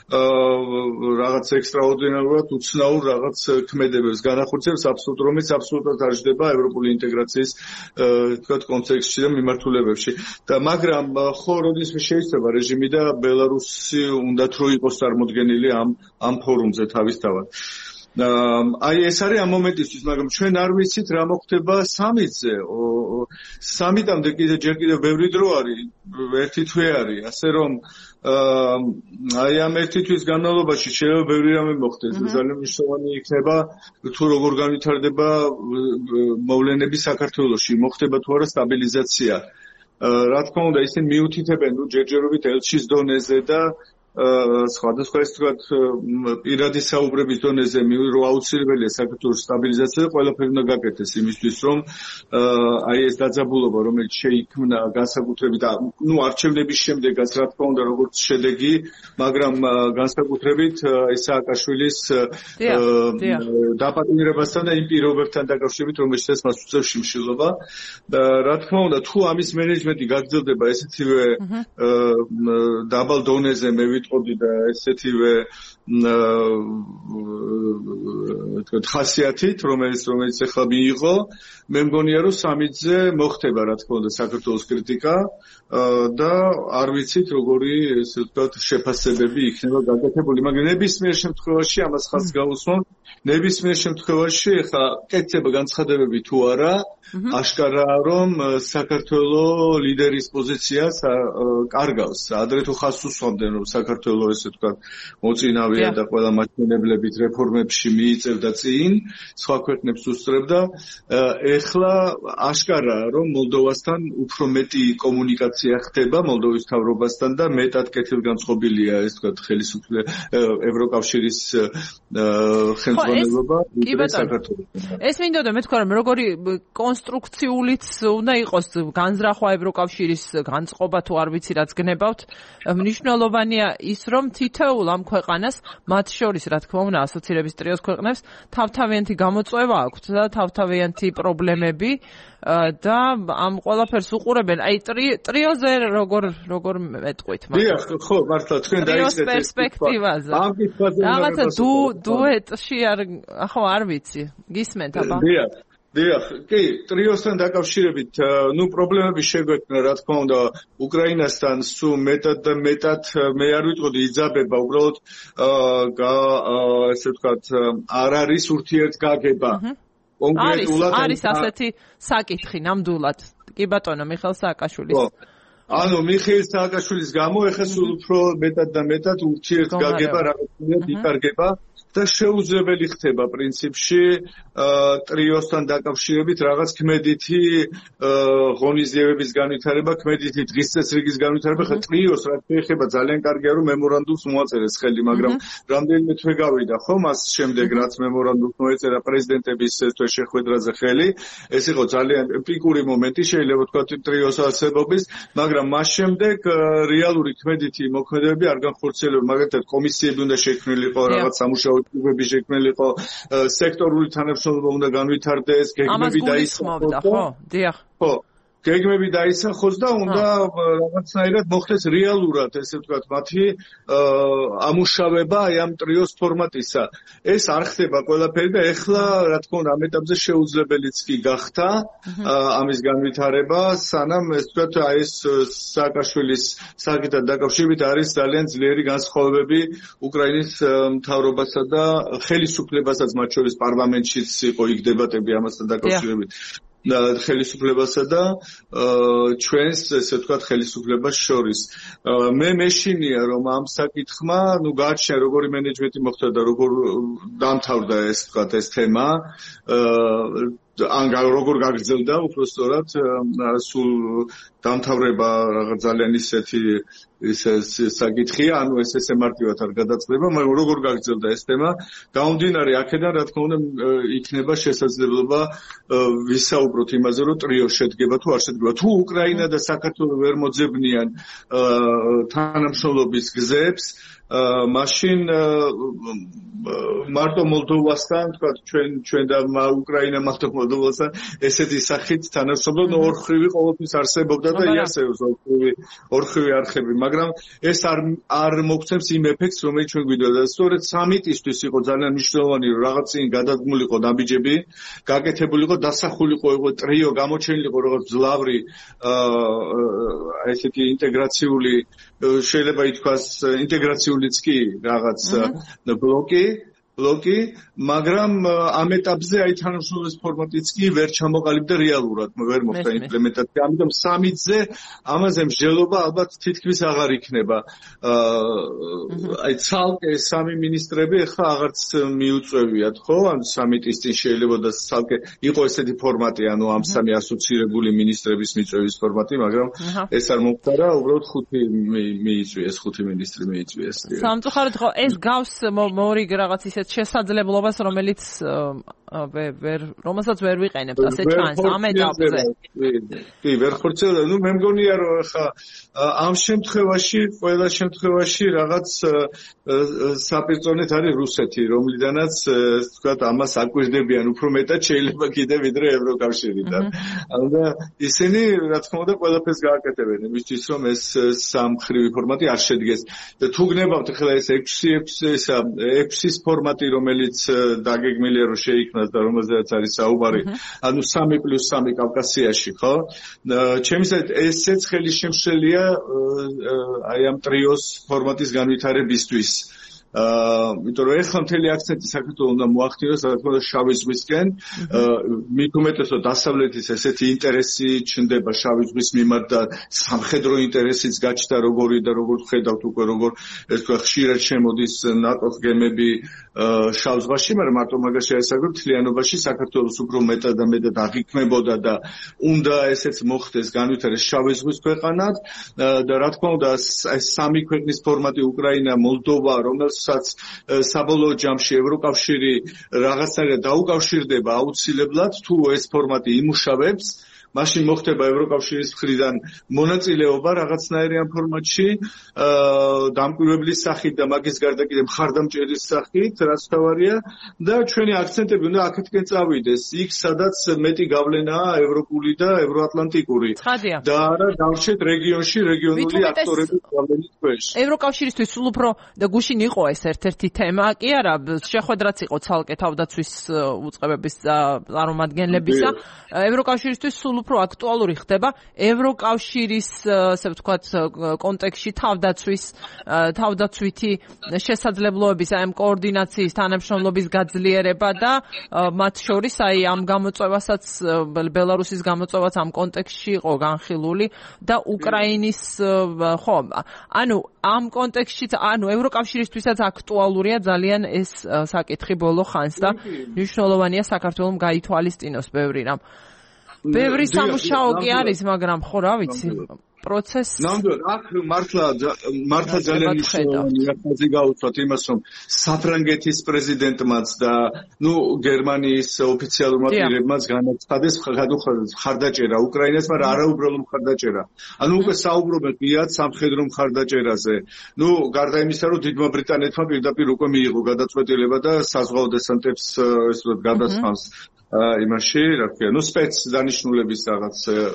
რაღაც ექსტრაორდინარულად უცნაურ რაღაც ქმედებებს განახორციელებს, აბსოლუტურად, რომელიც აბსოლუტურად არ ჯდება ევროპული ინტეგრაციის თქვათ კონტექსტში და მიმართულებებში. და მაგრამ ხო როდესაც შეიძლება რეჟიმი და ბელარუსი უნდათ რომ იყოს წარმოდგენილი ამ ამ ფორუმზე თავისთავად. აი ეს არის ამ მომენტისთვის, მაგრამ ჩვენ არ ვიცით რა მოხდება სამიტზე. სამიტამდე კიდე ჯერ კიდევ ბევრი დრო არის, ერთი თვე არის, ასე რომ აი ამ ერთი თვის განმავლობაში შეიძლება ბევრი რამე მოხდეს. ძალიან მნიშვნელოვანი იქნება თუ როგორ განვითარდება მოვლენები საქართველოში, მოხდება თუ არა სტაბილიზაცია. რა თქმა უნდა, ისინი მიუთითებენ ჯერჯერობით ელჩის დონეზე და სხვადასხვა ეს თქვათ პირადი საუბრების დონეზე რომ აუცილებელია საქართველოს სტაბილიზაცია და ყველაფერი უნდა გაკეთდეს იმისთვის, რომ აი ეს დაძაბულობა, რომელიც შეიქმნა განსაკუთრებით ნუ არჩევნების შემდეგაც, რა თქმა უნდა, როგორც შედეგი, მაგრამ განსაკუთრებით ეს სააკაშვილის დაპატიმრებასთან და იმ პირობებთან დაკავშირებით, რომელშიც მას უწევს შიმშილობა. რა თქმა უნდა, თუ ამის მენეჯმენტი გაგრძელდება ესეთივე დაბალ დონეზე, მე ვიტყოდი და ესეთივე თქვათ ხასიათით, რომელიც რომელიც ახლა მიიღო, მე მგონია რომ სამიტზე მოხდება რა თქმა უნდა საქართველოს კრიტიკა და არ ვიცით როგორი ესე ვთქვათ შეფასებები იქნება გაკეთებული, მაგრამ ნებისმიერ შემთხვევაში ამას ხაზს გაუსვამ, ნებისმიერ შემთხვევაში ახლა კეთდება განცხადებები თუ არა, აშკარაა რომ საქართველოს ლიდერის პოზიციას კარგავს. ადრე თუ ხაზს უსვამდნენ რომ საქართველოს ესე ვთქვათ მოწინავეა და ყველა მაჩვენებლებით რეფორმებში მიიწევდა წინ, სხვა ქვეყნებს უსწრებდა. ეხლა აშკარაა რომ მოლდოვასთან უფრო მეტი კომუნიკაცია ხდება მოლდოვის მთავრობასთან და მეტად კეთილგანწყობილია ეს ვთქვათ ხელისუფლება ევროკავშირის ხელმძღვანელობა საქართველოს. ეს მინდოდა მე თქვა რომ როგორი კონსტრუქციულიც უნდა იყოს განზრახვა ევროკავშირის განწყობა თუ არ ვიცი რაც გნებავთ. მნიშვნელოვანია ის რომ თითოეულ ამ ქვეყანას მათ შორის რა თქმა უნდა ასოცირების ტრიოს ქვეყნებს თავთავიანთი გამოწვევა აქვთ და თავთავიანთი პრობლემები და ამ ყველაფერს უყურებენ. აი ტრიოზე როგორ როგორ მეტყვით მაგრამ დიახ, ხო, მართლა თქვენ დაიწყეთ პერსპექტივაზე. რაღაცა დუეტში არ ახო არ ვიცი. გისმენთ აბა? დიახ. დიახ, კი, ტრიოსთან დაკავშირებით, ნუ პრობლემები შეგვექმნა, რა თქმა უნდა, უკრაინასთან სულ მეტად და მეტად მე არ ვიტყოდი იძაბება, უბრალოდ ესე ვთქვათ, არ არის ურთიერთგაგება. კონკრეტულად არის ასეთი საკითხი ნამდვილად. კი ბატონო, მიხეილ სააკაშვილის. ანუ მიხეილ სააკაშვილის გამო ეხლა სულ უფრო მეტად და მეტად ურთიერთგაგება რაღაცნაირად იკარგება. და შეუძლებელი ხდება პრინციპში ტრიოსთან დაკავშირებით რაღაც ქმედითი ღონისძიებების განვითარება, ქმედითი დღის წესრიგის განვითარება. ხა ტრიოს რაც შეეხება ძალიან კარგია რომ მემორანდუმს მოაწერეს ხელი, მაგრამ რამდენიმე თვე გავიდა ხო მას შემდეგ რაც მემორანდუმს მოეწერა პრეზიდენტების თვე შეხვედრაზე ხელი. ეს იყო ძალიან პიკური მომენტი შეიძლება ვთქვათ ტრიოს არსებობის, მაგრამ მას შემდეგ რეალური ქმედითი მოქმედებები არ განხორციელება. მაგალითად კომისიები უნდა შექმნილიყო, რაღაც სამუშაო ჯგუფები შექმნილიყო, სექტორული თანამშრომლობა უნდა განვითარდეს, გეგმები დაისახოს, ხო? დიახ. ხო. გეგმები დაისახოს და უნდა რაღაცნაირად მოხდეს რეალურად, ესე ვთქვათ, მათი ამუშავება აი ამ ტრიოს ფორმატისა. ეს არ ხდება ყველაფერი და ეხლა, რა თქმა უნდა, ამ ეტაპზე შეუძლებელიც კი გახდა ამის განვითარება, სანამ ეს ვთქვათ, აი ეს სააკაშვილის საკითხთან დაკავშირებით არის ძალიან ძლიერი განსხვავებები უკრაინის მთავრობასა და ხელისუფლებასაც, მათ შორის პარლამენტშიც იყო იქ დებატები ამასთან დაკავშირებით. ხელისუფლებასა და ჩვენს ესე ვთქვათ ხელისუფლებას შორის. მე მეშინია რომ ამ საკითხმა, ნუ გააჩნია როგორი მენეჯმენტი მოხდა და როგორ დამთავრდა ეს ვთქვათ ეს თემა. ან როგორ გაგრძელდა უბრალოდ სულ დამთავრება რაღაც ძალიან ისეთი ისე საკითხია, ანუ ეს ესე მარტივად არ გადაწყდება, მაგრამ როგორ გაგრძელდა ეს თემა, გამომდინარე აქედან რა თქმა უნდა იქნება შესაძლებლობა ვისაუბროთ იმაზე, რომ ტრიო შედგება თუ არ შედგება. თუ უკრაინა და საქართველო ვერ მოძებნიან თანამშრომლობის გზებს, მაშინ მარტო მოლდოვასთან, თქვა ჩვენ ჩვენ და უკრაინა მარტო მოლდოვასთან ესეთი სახით თანამშრომლობა ორხრივი ყოველთვის არსებობდა და იარსებობს ორხრივი ორხრივი არხები, მაგრამ ეს არ არ მოგცემს იმ ეფექტს, რომელიც ჩვენ გვინდოდა და სწორედ სამიტისთვის იყო ძალიან მნიშვნელოვანი, რომ რაღაც წინ გადადგმულიყო ნაბიჯები, გაკეთებულიყო, დასახულიყო იყო ტრიო, გამოჩენილიყო რაღაც ძლავრი ესეთი ინტეგრაციული შეიძლება ითქვას ინტეგრაციულიც კი რაღაც ბლოკი ბლოკი, მაგრამ ამ ეტაპზე აი თანამშრომლობის ფორმატიც კი ვერ ჩამოყალიბდა რეალურად, ვერ მოხდა იმპლემენტაცია. ამიტომ სამიც-ზე ამაზე მსჯელობა ალბათ თითქმის აღარ იქნება. აი ცალკე სამი მინისტრები ახლა აღარც მიუწევიათ, ხო? ან სამიტის წინ შეიძლება და ცალკე იყო ესეთი ფორმატი, ანუ ამ სამი ასოცირებული მინისტრების მიწვევის ფორმატი, მაგრამ ეს არ მომხდარა, უბრალოდ ხუთი მიიწვიეს, ხუთი მინისტრი მიიწვიეს. სამწუხაროდ ხო ეს გავს მორი რაღაც ისეთ შესაძლებლობას, რომელიც ვერ რომელსაც ვერ ვიყენებთ ასე ჩანს ამ ეტაპზე. კი, ვერ ხორცელდა. ნუ მე მგონია რომ ხა ამ შემთხვევაში, ყველა შემთხვევაში რაღაც საპირწონეთ არის რუსეთი, რომლიდანაც თქვათ ამას აკვირდებიან უფრო მეტად შეიძლება კიდე ვიდრე ევროკავშირიდან. და ისინი რა თქმა უნდა ყველაფერს გააკეთებენ იმისთვის რომ ეს სამმხრივი ფორმატი არ შედგეს. და თუ გნებავთ ახლა ეს ექვსი ექვსის ფორმატი რომელიც დაგეგმილია რომ შეიქმნას და რომელზეც არის საუბარი, ანუ სამი პლუს სამი კავკასიაში, ხო? ჩემისად ესეც ხელი შემშელია აი ამ ტრიოს ფორმატის განვითარებისთვის. აა, იმიტომ რომ ეხლა მთელი აქცენტი საქართველოს უნდა მოახდინოს, რა თქმა უნდა, შავი ზღვისკენ, მით უმეტესად დასავლეთის ესეთი ინტერესი ჩნდება შავი ზღვის მიმართ და სამხედრო ინტერესიც გაჩნდა როგორი და როგორ ხედავთ უკვე როგორ ეს თქვა ხშირად შემოდის ნატოს გემები შავ ზღვაში, მაგრამ მარტო მაგაში აისაგრო მთლიანობაში საქართველოს უფრო მეტად და მეტად აღიქმებოდა და უნდა ესეც მოხდეს განვითარდეს შავი ზღვის ქვეყანად და რა თქმა უნდა ეს სამი ქვეყნის ფორმატი უკრაინა, მოლდოვა, რომელსაც საბოლოო ჯამში ევროკავშირი რაღაცნაირად დაუკავშირდება აუცილებლად თუ ეს ფორმატი იმუშავებს, მაშინ მოხდება ევროკავშირის მხრიდან მონაწილეობა რაღაცნაირი ამ ფორმატში, დამკვირვებლის სახით და მაგის გარდა კიდე მხარდამჭერის სახით, რაც თავარია და ჩვენი აქცენტები უნდა აქეთკენ წავიდეს, იქ სადაც მეტი გავლენაა ევროპული და ევროატლანტიკური და არა დავრჩეთ რეგიონში რეგიონული აქტორების გავლენის ქვეშ. ევროკავშირისთვის სულ უფრო და გუშინ იყო ეს ერთ-ერთი თემა, კი არა, შეხვედრაც იყო ცალკე თავდაცვის უწყებების წარმომადგენლებისა. ევროკავშირისთვის სულ უფრო აქტუალური ხდება ევროკავშირის, ასე ვთქვათ, კონტექსტში თავდაცვის თავდაცვითი შესაძლებლობების, აი ამ კოორდინაციის, თანამშრომლობის გაძლიერება და მათ შორის აი ამ გამოწვევასაც, ბელარუსის გამოწვევაც ამ კონტექსტში იყო განხილული და უკრაინის ხო, ანუ ამ კონტექსტში, ანუ ევროკავშირისთვისაც აქტუალურია ძალიან ეს საკითხი ბოლო ხანს და მნიშვნელოვანია საქართველოს გაითვალისწინოს ბევრი რამ. ბევრი სამუშაო კი არის, მაგრამ ხო რა ვიცი, პროცესი. ნამდვილად, აქ მართლა მართლა ძალიან მნიშვნელოვანია ხაზი გაუწვათ имას, რომ საფრანგეთის პრეზიდენტმაც და ნუ გერმანიის ოფიციალურმა პირებმაც განაცხადეს მხარდაჭერა უკრაინას, მაგრამ არა უბრალო მხარდაჭერა. ანუ უკვე საუბრობენ ღიად სამხედრო მხარდაჭერაზე. ნუ გარდა იმისა, რომ დიდმა ბრიტანეთმა პირდაპირ უკვე მიიღო გადაწყვეტილება და საზღვაო დესანტებს ესე ვთქვათ გადასხამს იმაში, რა ქვია, ნუ სპეც დანიშნულების რაღაც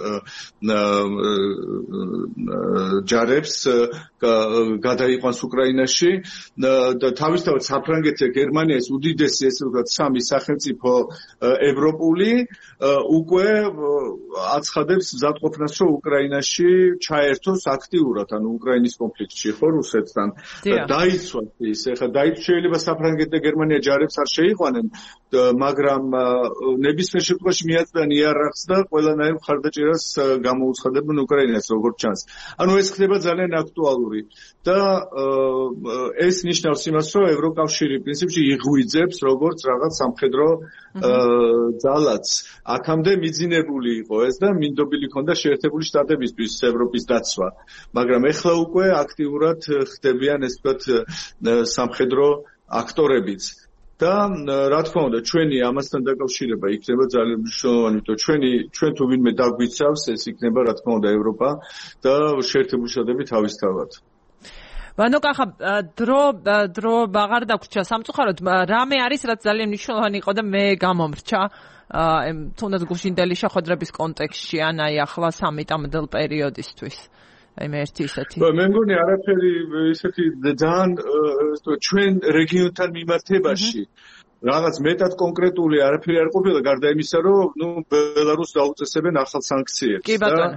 ჯარებს გადაიყვანს უკრაინაში და თავისთავად საფრანგეთი და გერმანია ეს უდიდესი ესე ვთქვათ სამი სახელმწიფო ევროპული უკვე აცხადებს მზადყოფნას, რომ უკრაინაში ჩაერთოს აქტიურად, ანუ უკრაინის კონფლიქტში, ხო, რუსეთთან. დაიცვათ ის, ეხლა დაიცვათ შეიძლება საფრანგეთი და გერმანია ჯარებს არ შეიყვანენ, მაგრამ ნებისმიერ შემთხვევაში მიაწვდიან იარაღს და ყველანაირ მხარდაჭერას გამოუცხადებენ უკრაინას როგორც ჩანს. ანუ ეს ხდება ძალიან აქტუალური და ეს ნიშნავს იმას, რომ ევროკავშირი პრინციპში იღვიძებს როგორც რაღაც სამხედრო ძალაც. აქამდე მიძინებული იყო ეს და მინდობილი ქონდა შეერთებული შტატებისთვის ევროპის დაცვა, მაგრამ ეხლა უკვე აქტიურად ხდებიან ეს ვთქვათ სამხედრო აქტორებიც. და რა თქმა უნდა ჩვენი ამასთან დაკავშირება იქნება ძალიან მნიშვნელოვანი, იმიტომ ჩვენი ჩვენ თუ ვინმე დაგვიცავს, ეს იქნება რა თქმა უნდა ევროპა და შეერთებული შტატები თავისთავად. ვანოკა ხა დრო დრო აღარ დაგვრჩა სამწუხაროდ, რამე არის რაც ძალიან მნიშვნელოვანი იყო და მე გამომრჩა თუნდაც გუშინდელი შეხვედრების კონტექსტში, ან აი ახლა სამიტამდელ პერიოდისთვის. აი მე ერთი ისეთი. მე მგონი არაფერი ისეთი ძალიან ჩვენ რეგიონთან მიმართებაში რაღაც მეტად კონკრეტული არაფერი არ ყოფილა, გარდა იმისა, რომ ნუ ბელარუსს დაუწესებენ ახალ სანქციებს და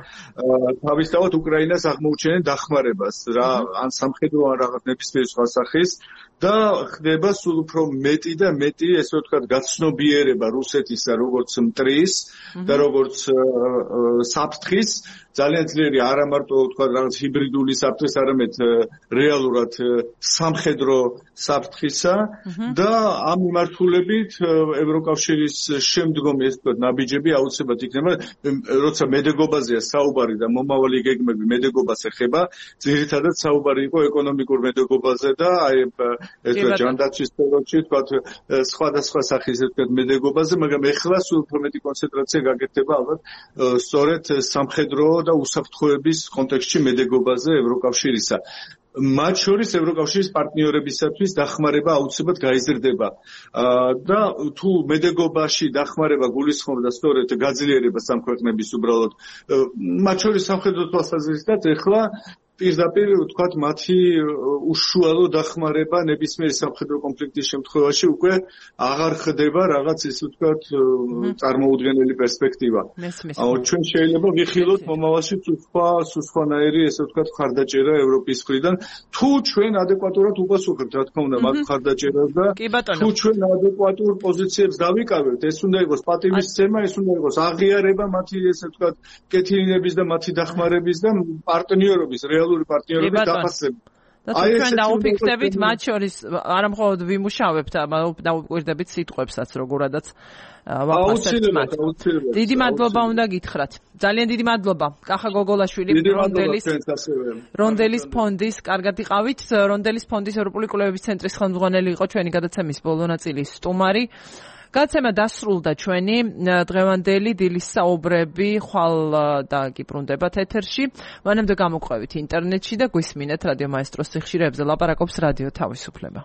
თავისთავად უკრაინას აღმოუჩენენ დახმარებას, რა ან სამხედრო ან რაღაც ნებისმიერ სხვა სახის და ხდება სულ უფრო მეტი და მეტი, ესე ვთქვათ, გაცნობიერება რუსეთისა როგორც მტრის და როგორც საფრთხის, ძალიან ძლიერი არა მარტო ვთქვათ რაღაც ჰიბრიდული საფრთხის, არამედ რეალურად სამხედრო საფრთხისა და ამ მიმართულებით ევროკავშირის შემდგომი ესე ვთქვათ ნაბიჯები აუცილებლად იქნება, როცა მედეგობაზეა საუბარი და მომავალი გეგმები მედეგობას ეხება, ძირითადად საუბარი იყო ეკონომიკურ მედეგობაზე და აი ეს ჯანდაცვის სფეროში ვთქვათ სხვადასხვა სახის ესე ვთქვათ მედეგობაზე, მაგრამ ეხლა სულ უფრო მეტი კონცენტრაცია გაკეთდება ალბათ სწორედ სამხედრო და უსაფრთხოების კონტექსტში მედეგობაზე ევროკავშირისა. მათ შორის ევროკავშირის პარტნიორებისათვის დახმარება აუცილებლად გაიზრდება და თუ მედეგობაში დახმარება გულისხმობდა სწორედ გაძლიერებას ამ ქვეყნების უბრალოდ მათ შორის სამხედრო თვალსაზრისით ეხლა პირდაპირ ვთქვათ მათი უშუალო დახმარება ნებისმიერი სამხედრო კონფლიქტის შემთხვევაში უკვე აღარ ხდება რაღაც ისე ვთქვათ წარმოუდგენელი პერსპექტივა. აუ ჩვენ შეიძლება ვიხილოთ მომავალში სხვა სხვანაირი ესე ვთქვათ ხარდაჭერა ევროპის მხრიდან თუ ჩვენ ადეკვატურად უპასუხებთ რა თქმა უნდა მაგ ხარდაჭერას და თუ ჩვენ ადეკვატურ პოზიციებს დავიკავებთ ეს უნდა იყოს პატივისცემა ეს უნდა იყოს აღიარება მათი ესე ვთქვათ კეთილინების და მათი დახმარების და პარტნიორობის რეალური პარტნიორობის დაფასება. და თუ ჩვენ დაუფიქსდებით მათ შორის არა მხოლოდ ვიმუშავებთ, დაუკვირდებით სიტყვებსაც როგორადაც ვაფასებთ მათ. დიდი მადლობა უნდა გითხრათ. ძალიან დიდი მადლობა. კახა გოგოლაშვილი რონდელის რონდელის ფონდის კარგად იყავით. რონდელის ფონდის ევროპული კვლევების ცენტრის ხელმძღვანელი იყო ჩვენი გადაცემის ბოლო ნაწილის სტუმარი. გადაცემა დასრულდა ჩვენი დღევანდელი დილის საუბრები ხვალ და გიბრუნდებათ ეთერში. მანამდე გამოგვყევით ინტერნეტში და გვისმინეთ რადიო მაესტროს სიხშირეებზე ლაპარაკობს რადიო თავისუფლება.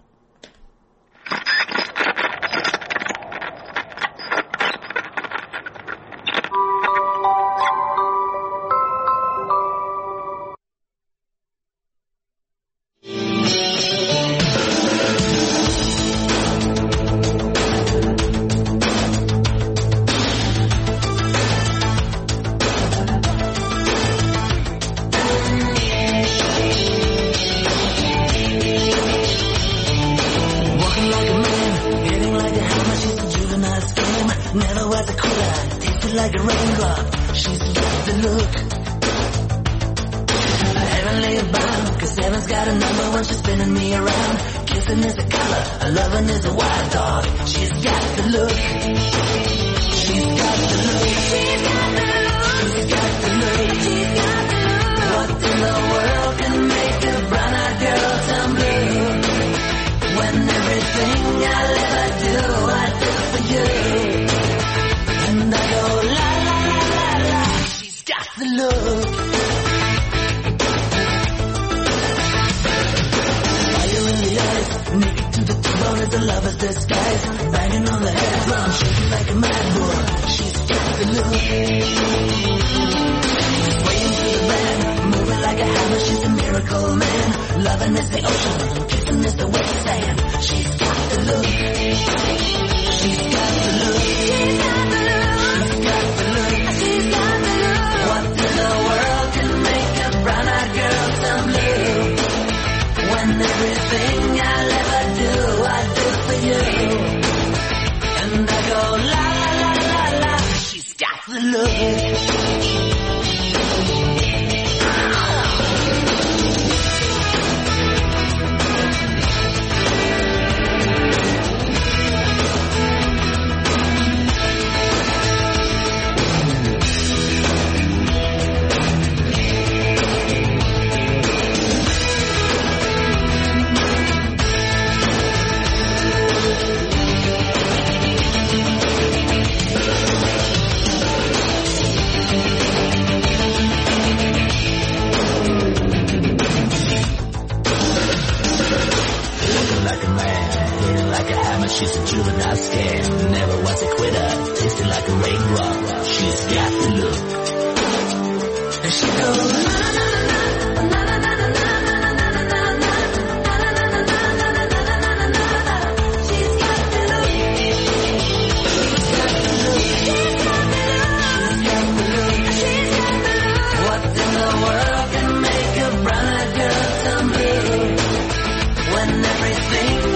When everything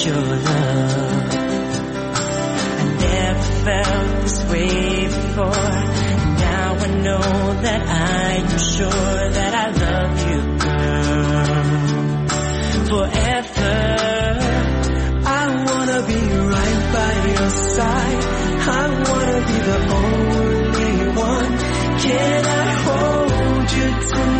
your love. I never felt this way before. Now I know that I am sure that I love you, girl, forever. I wanna be right by your side. I wanna be the only one. Can I hold you tonight?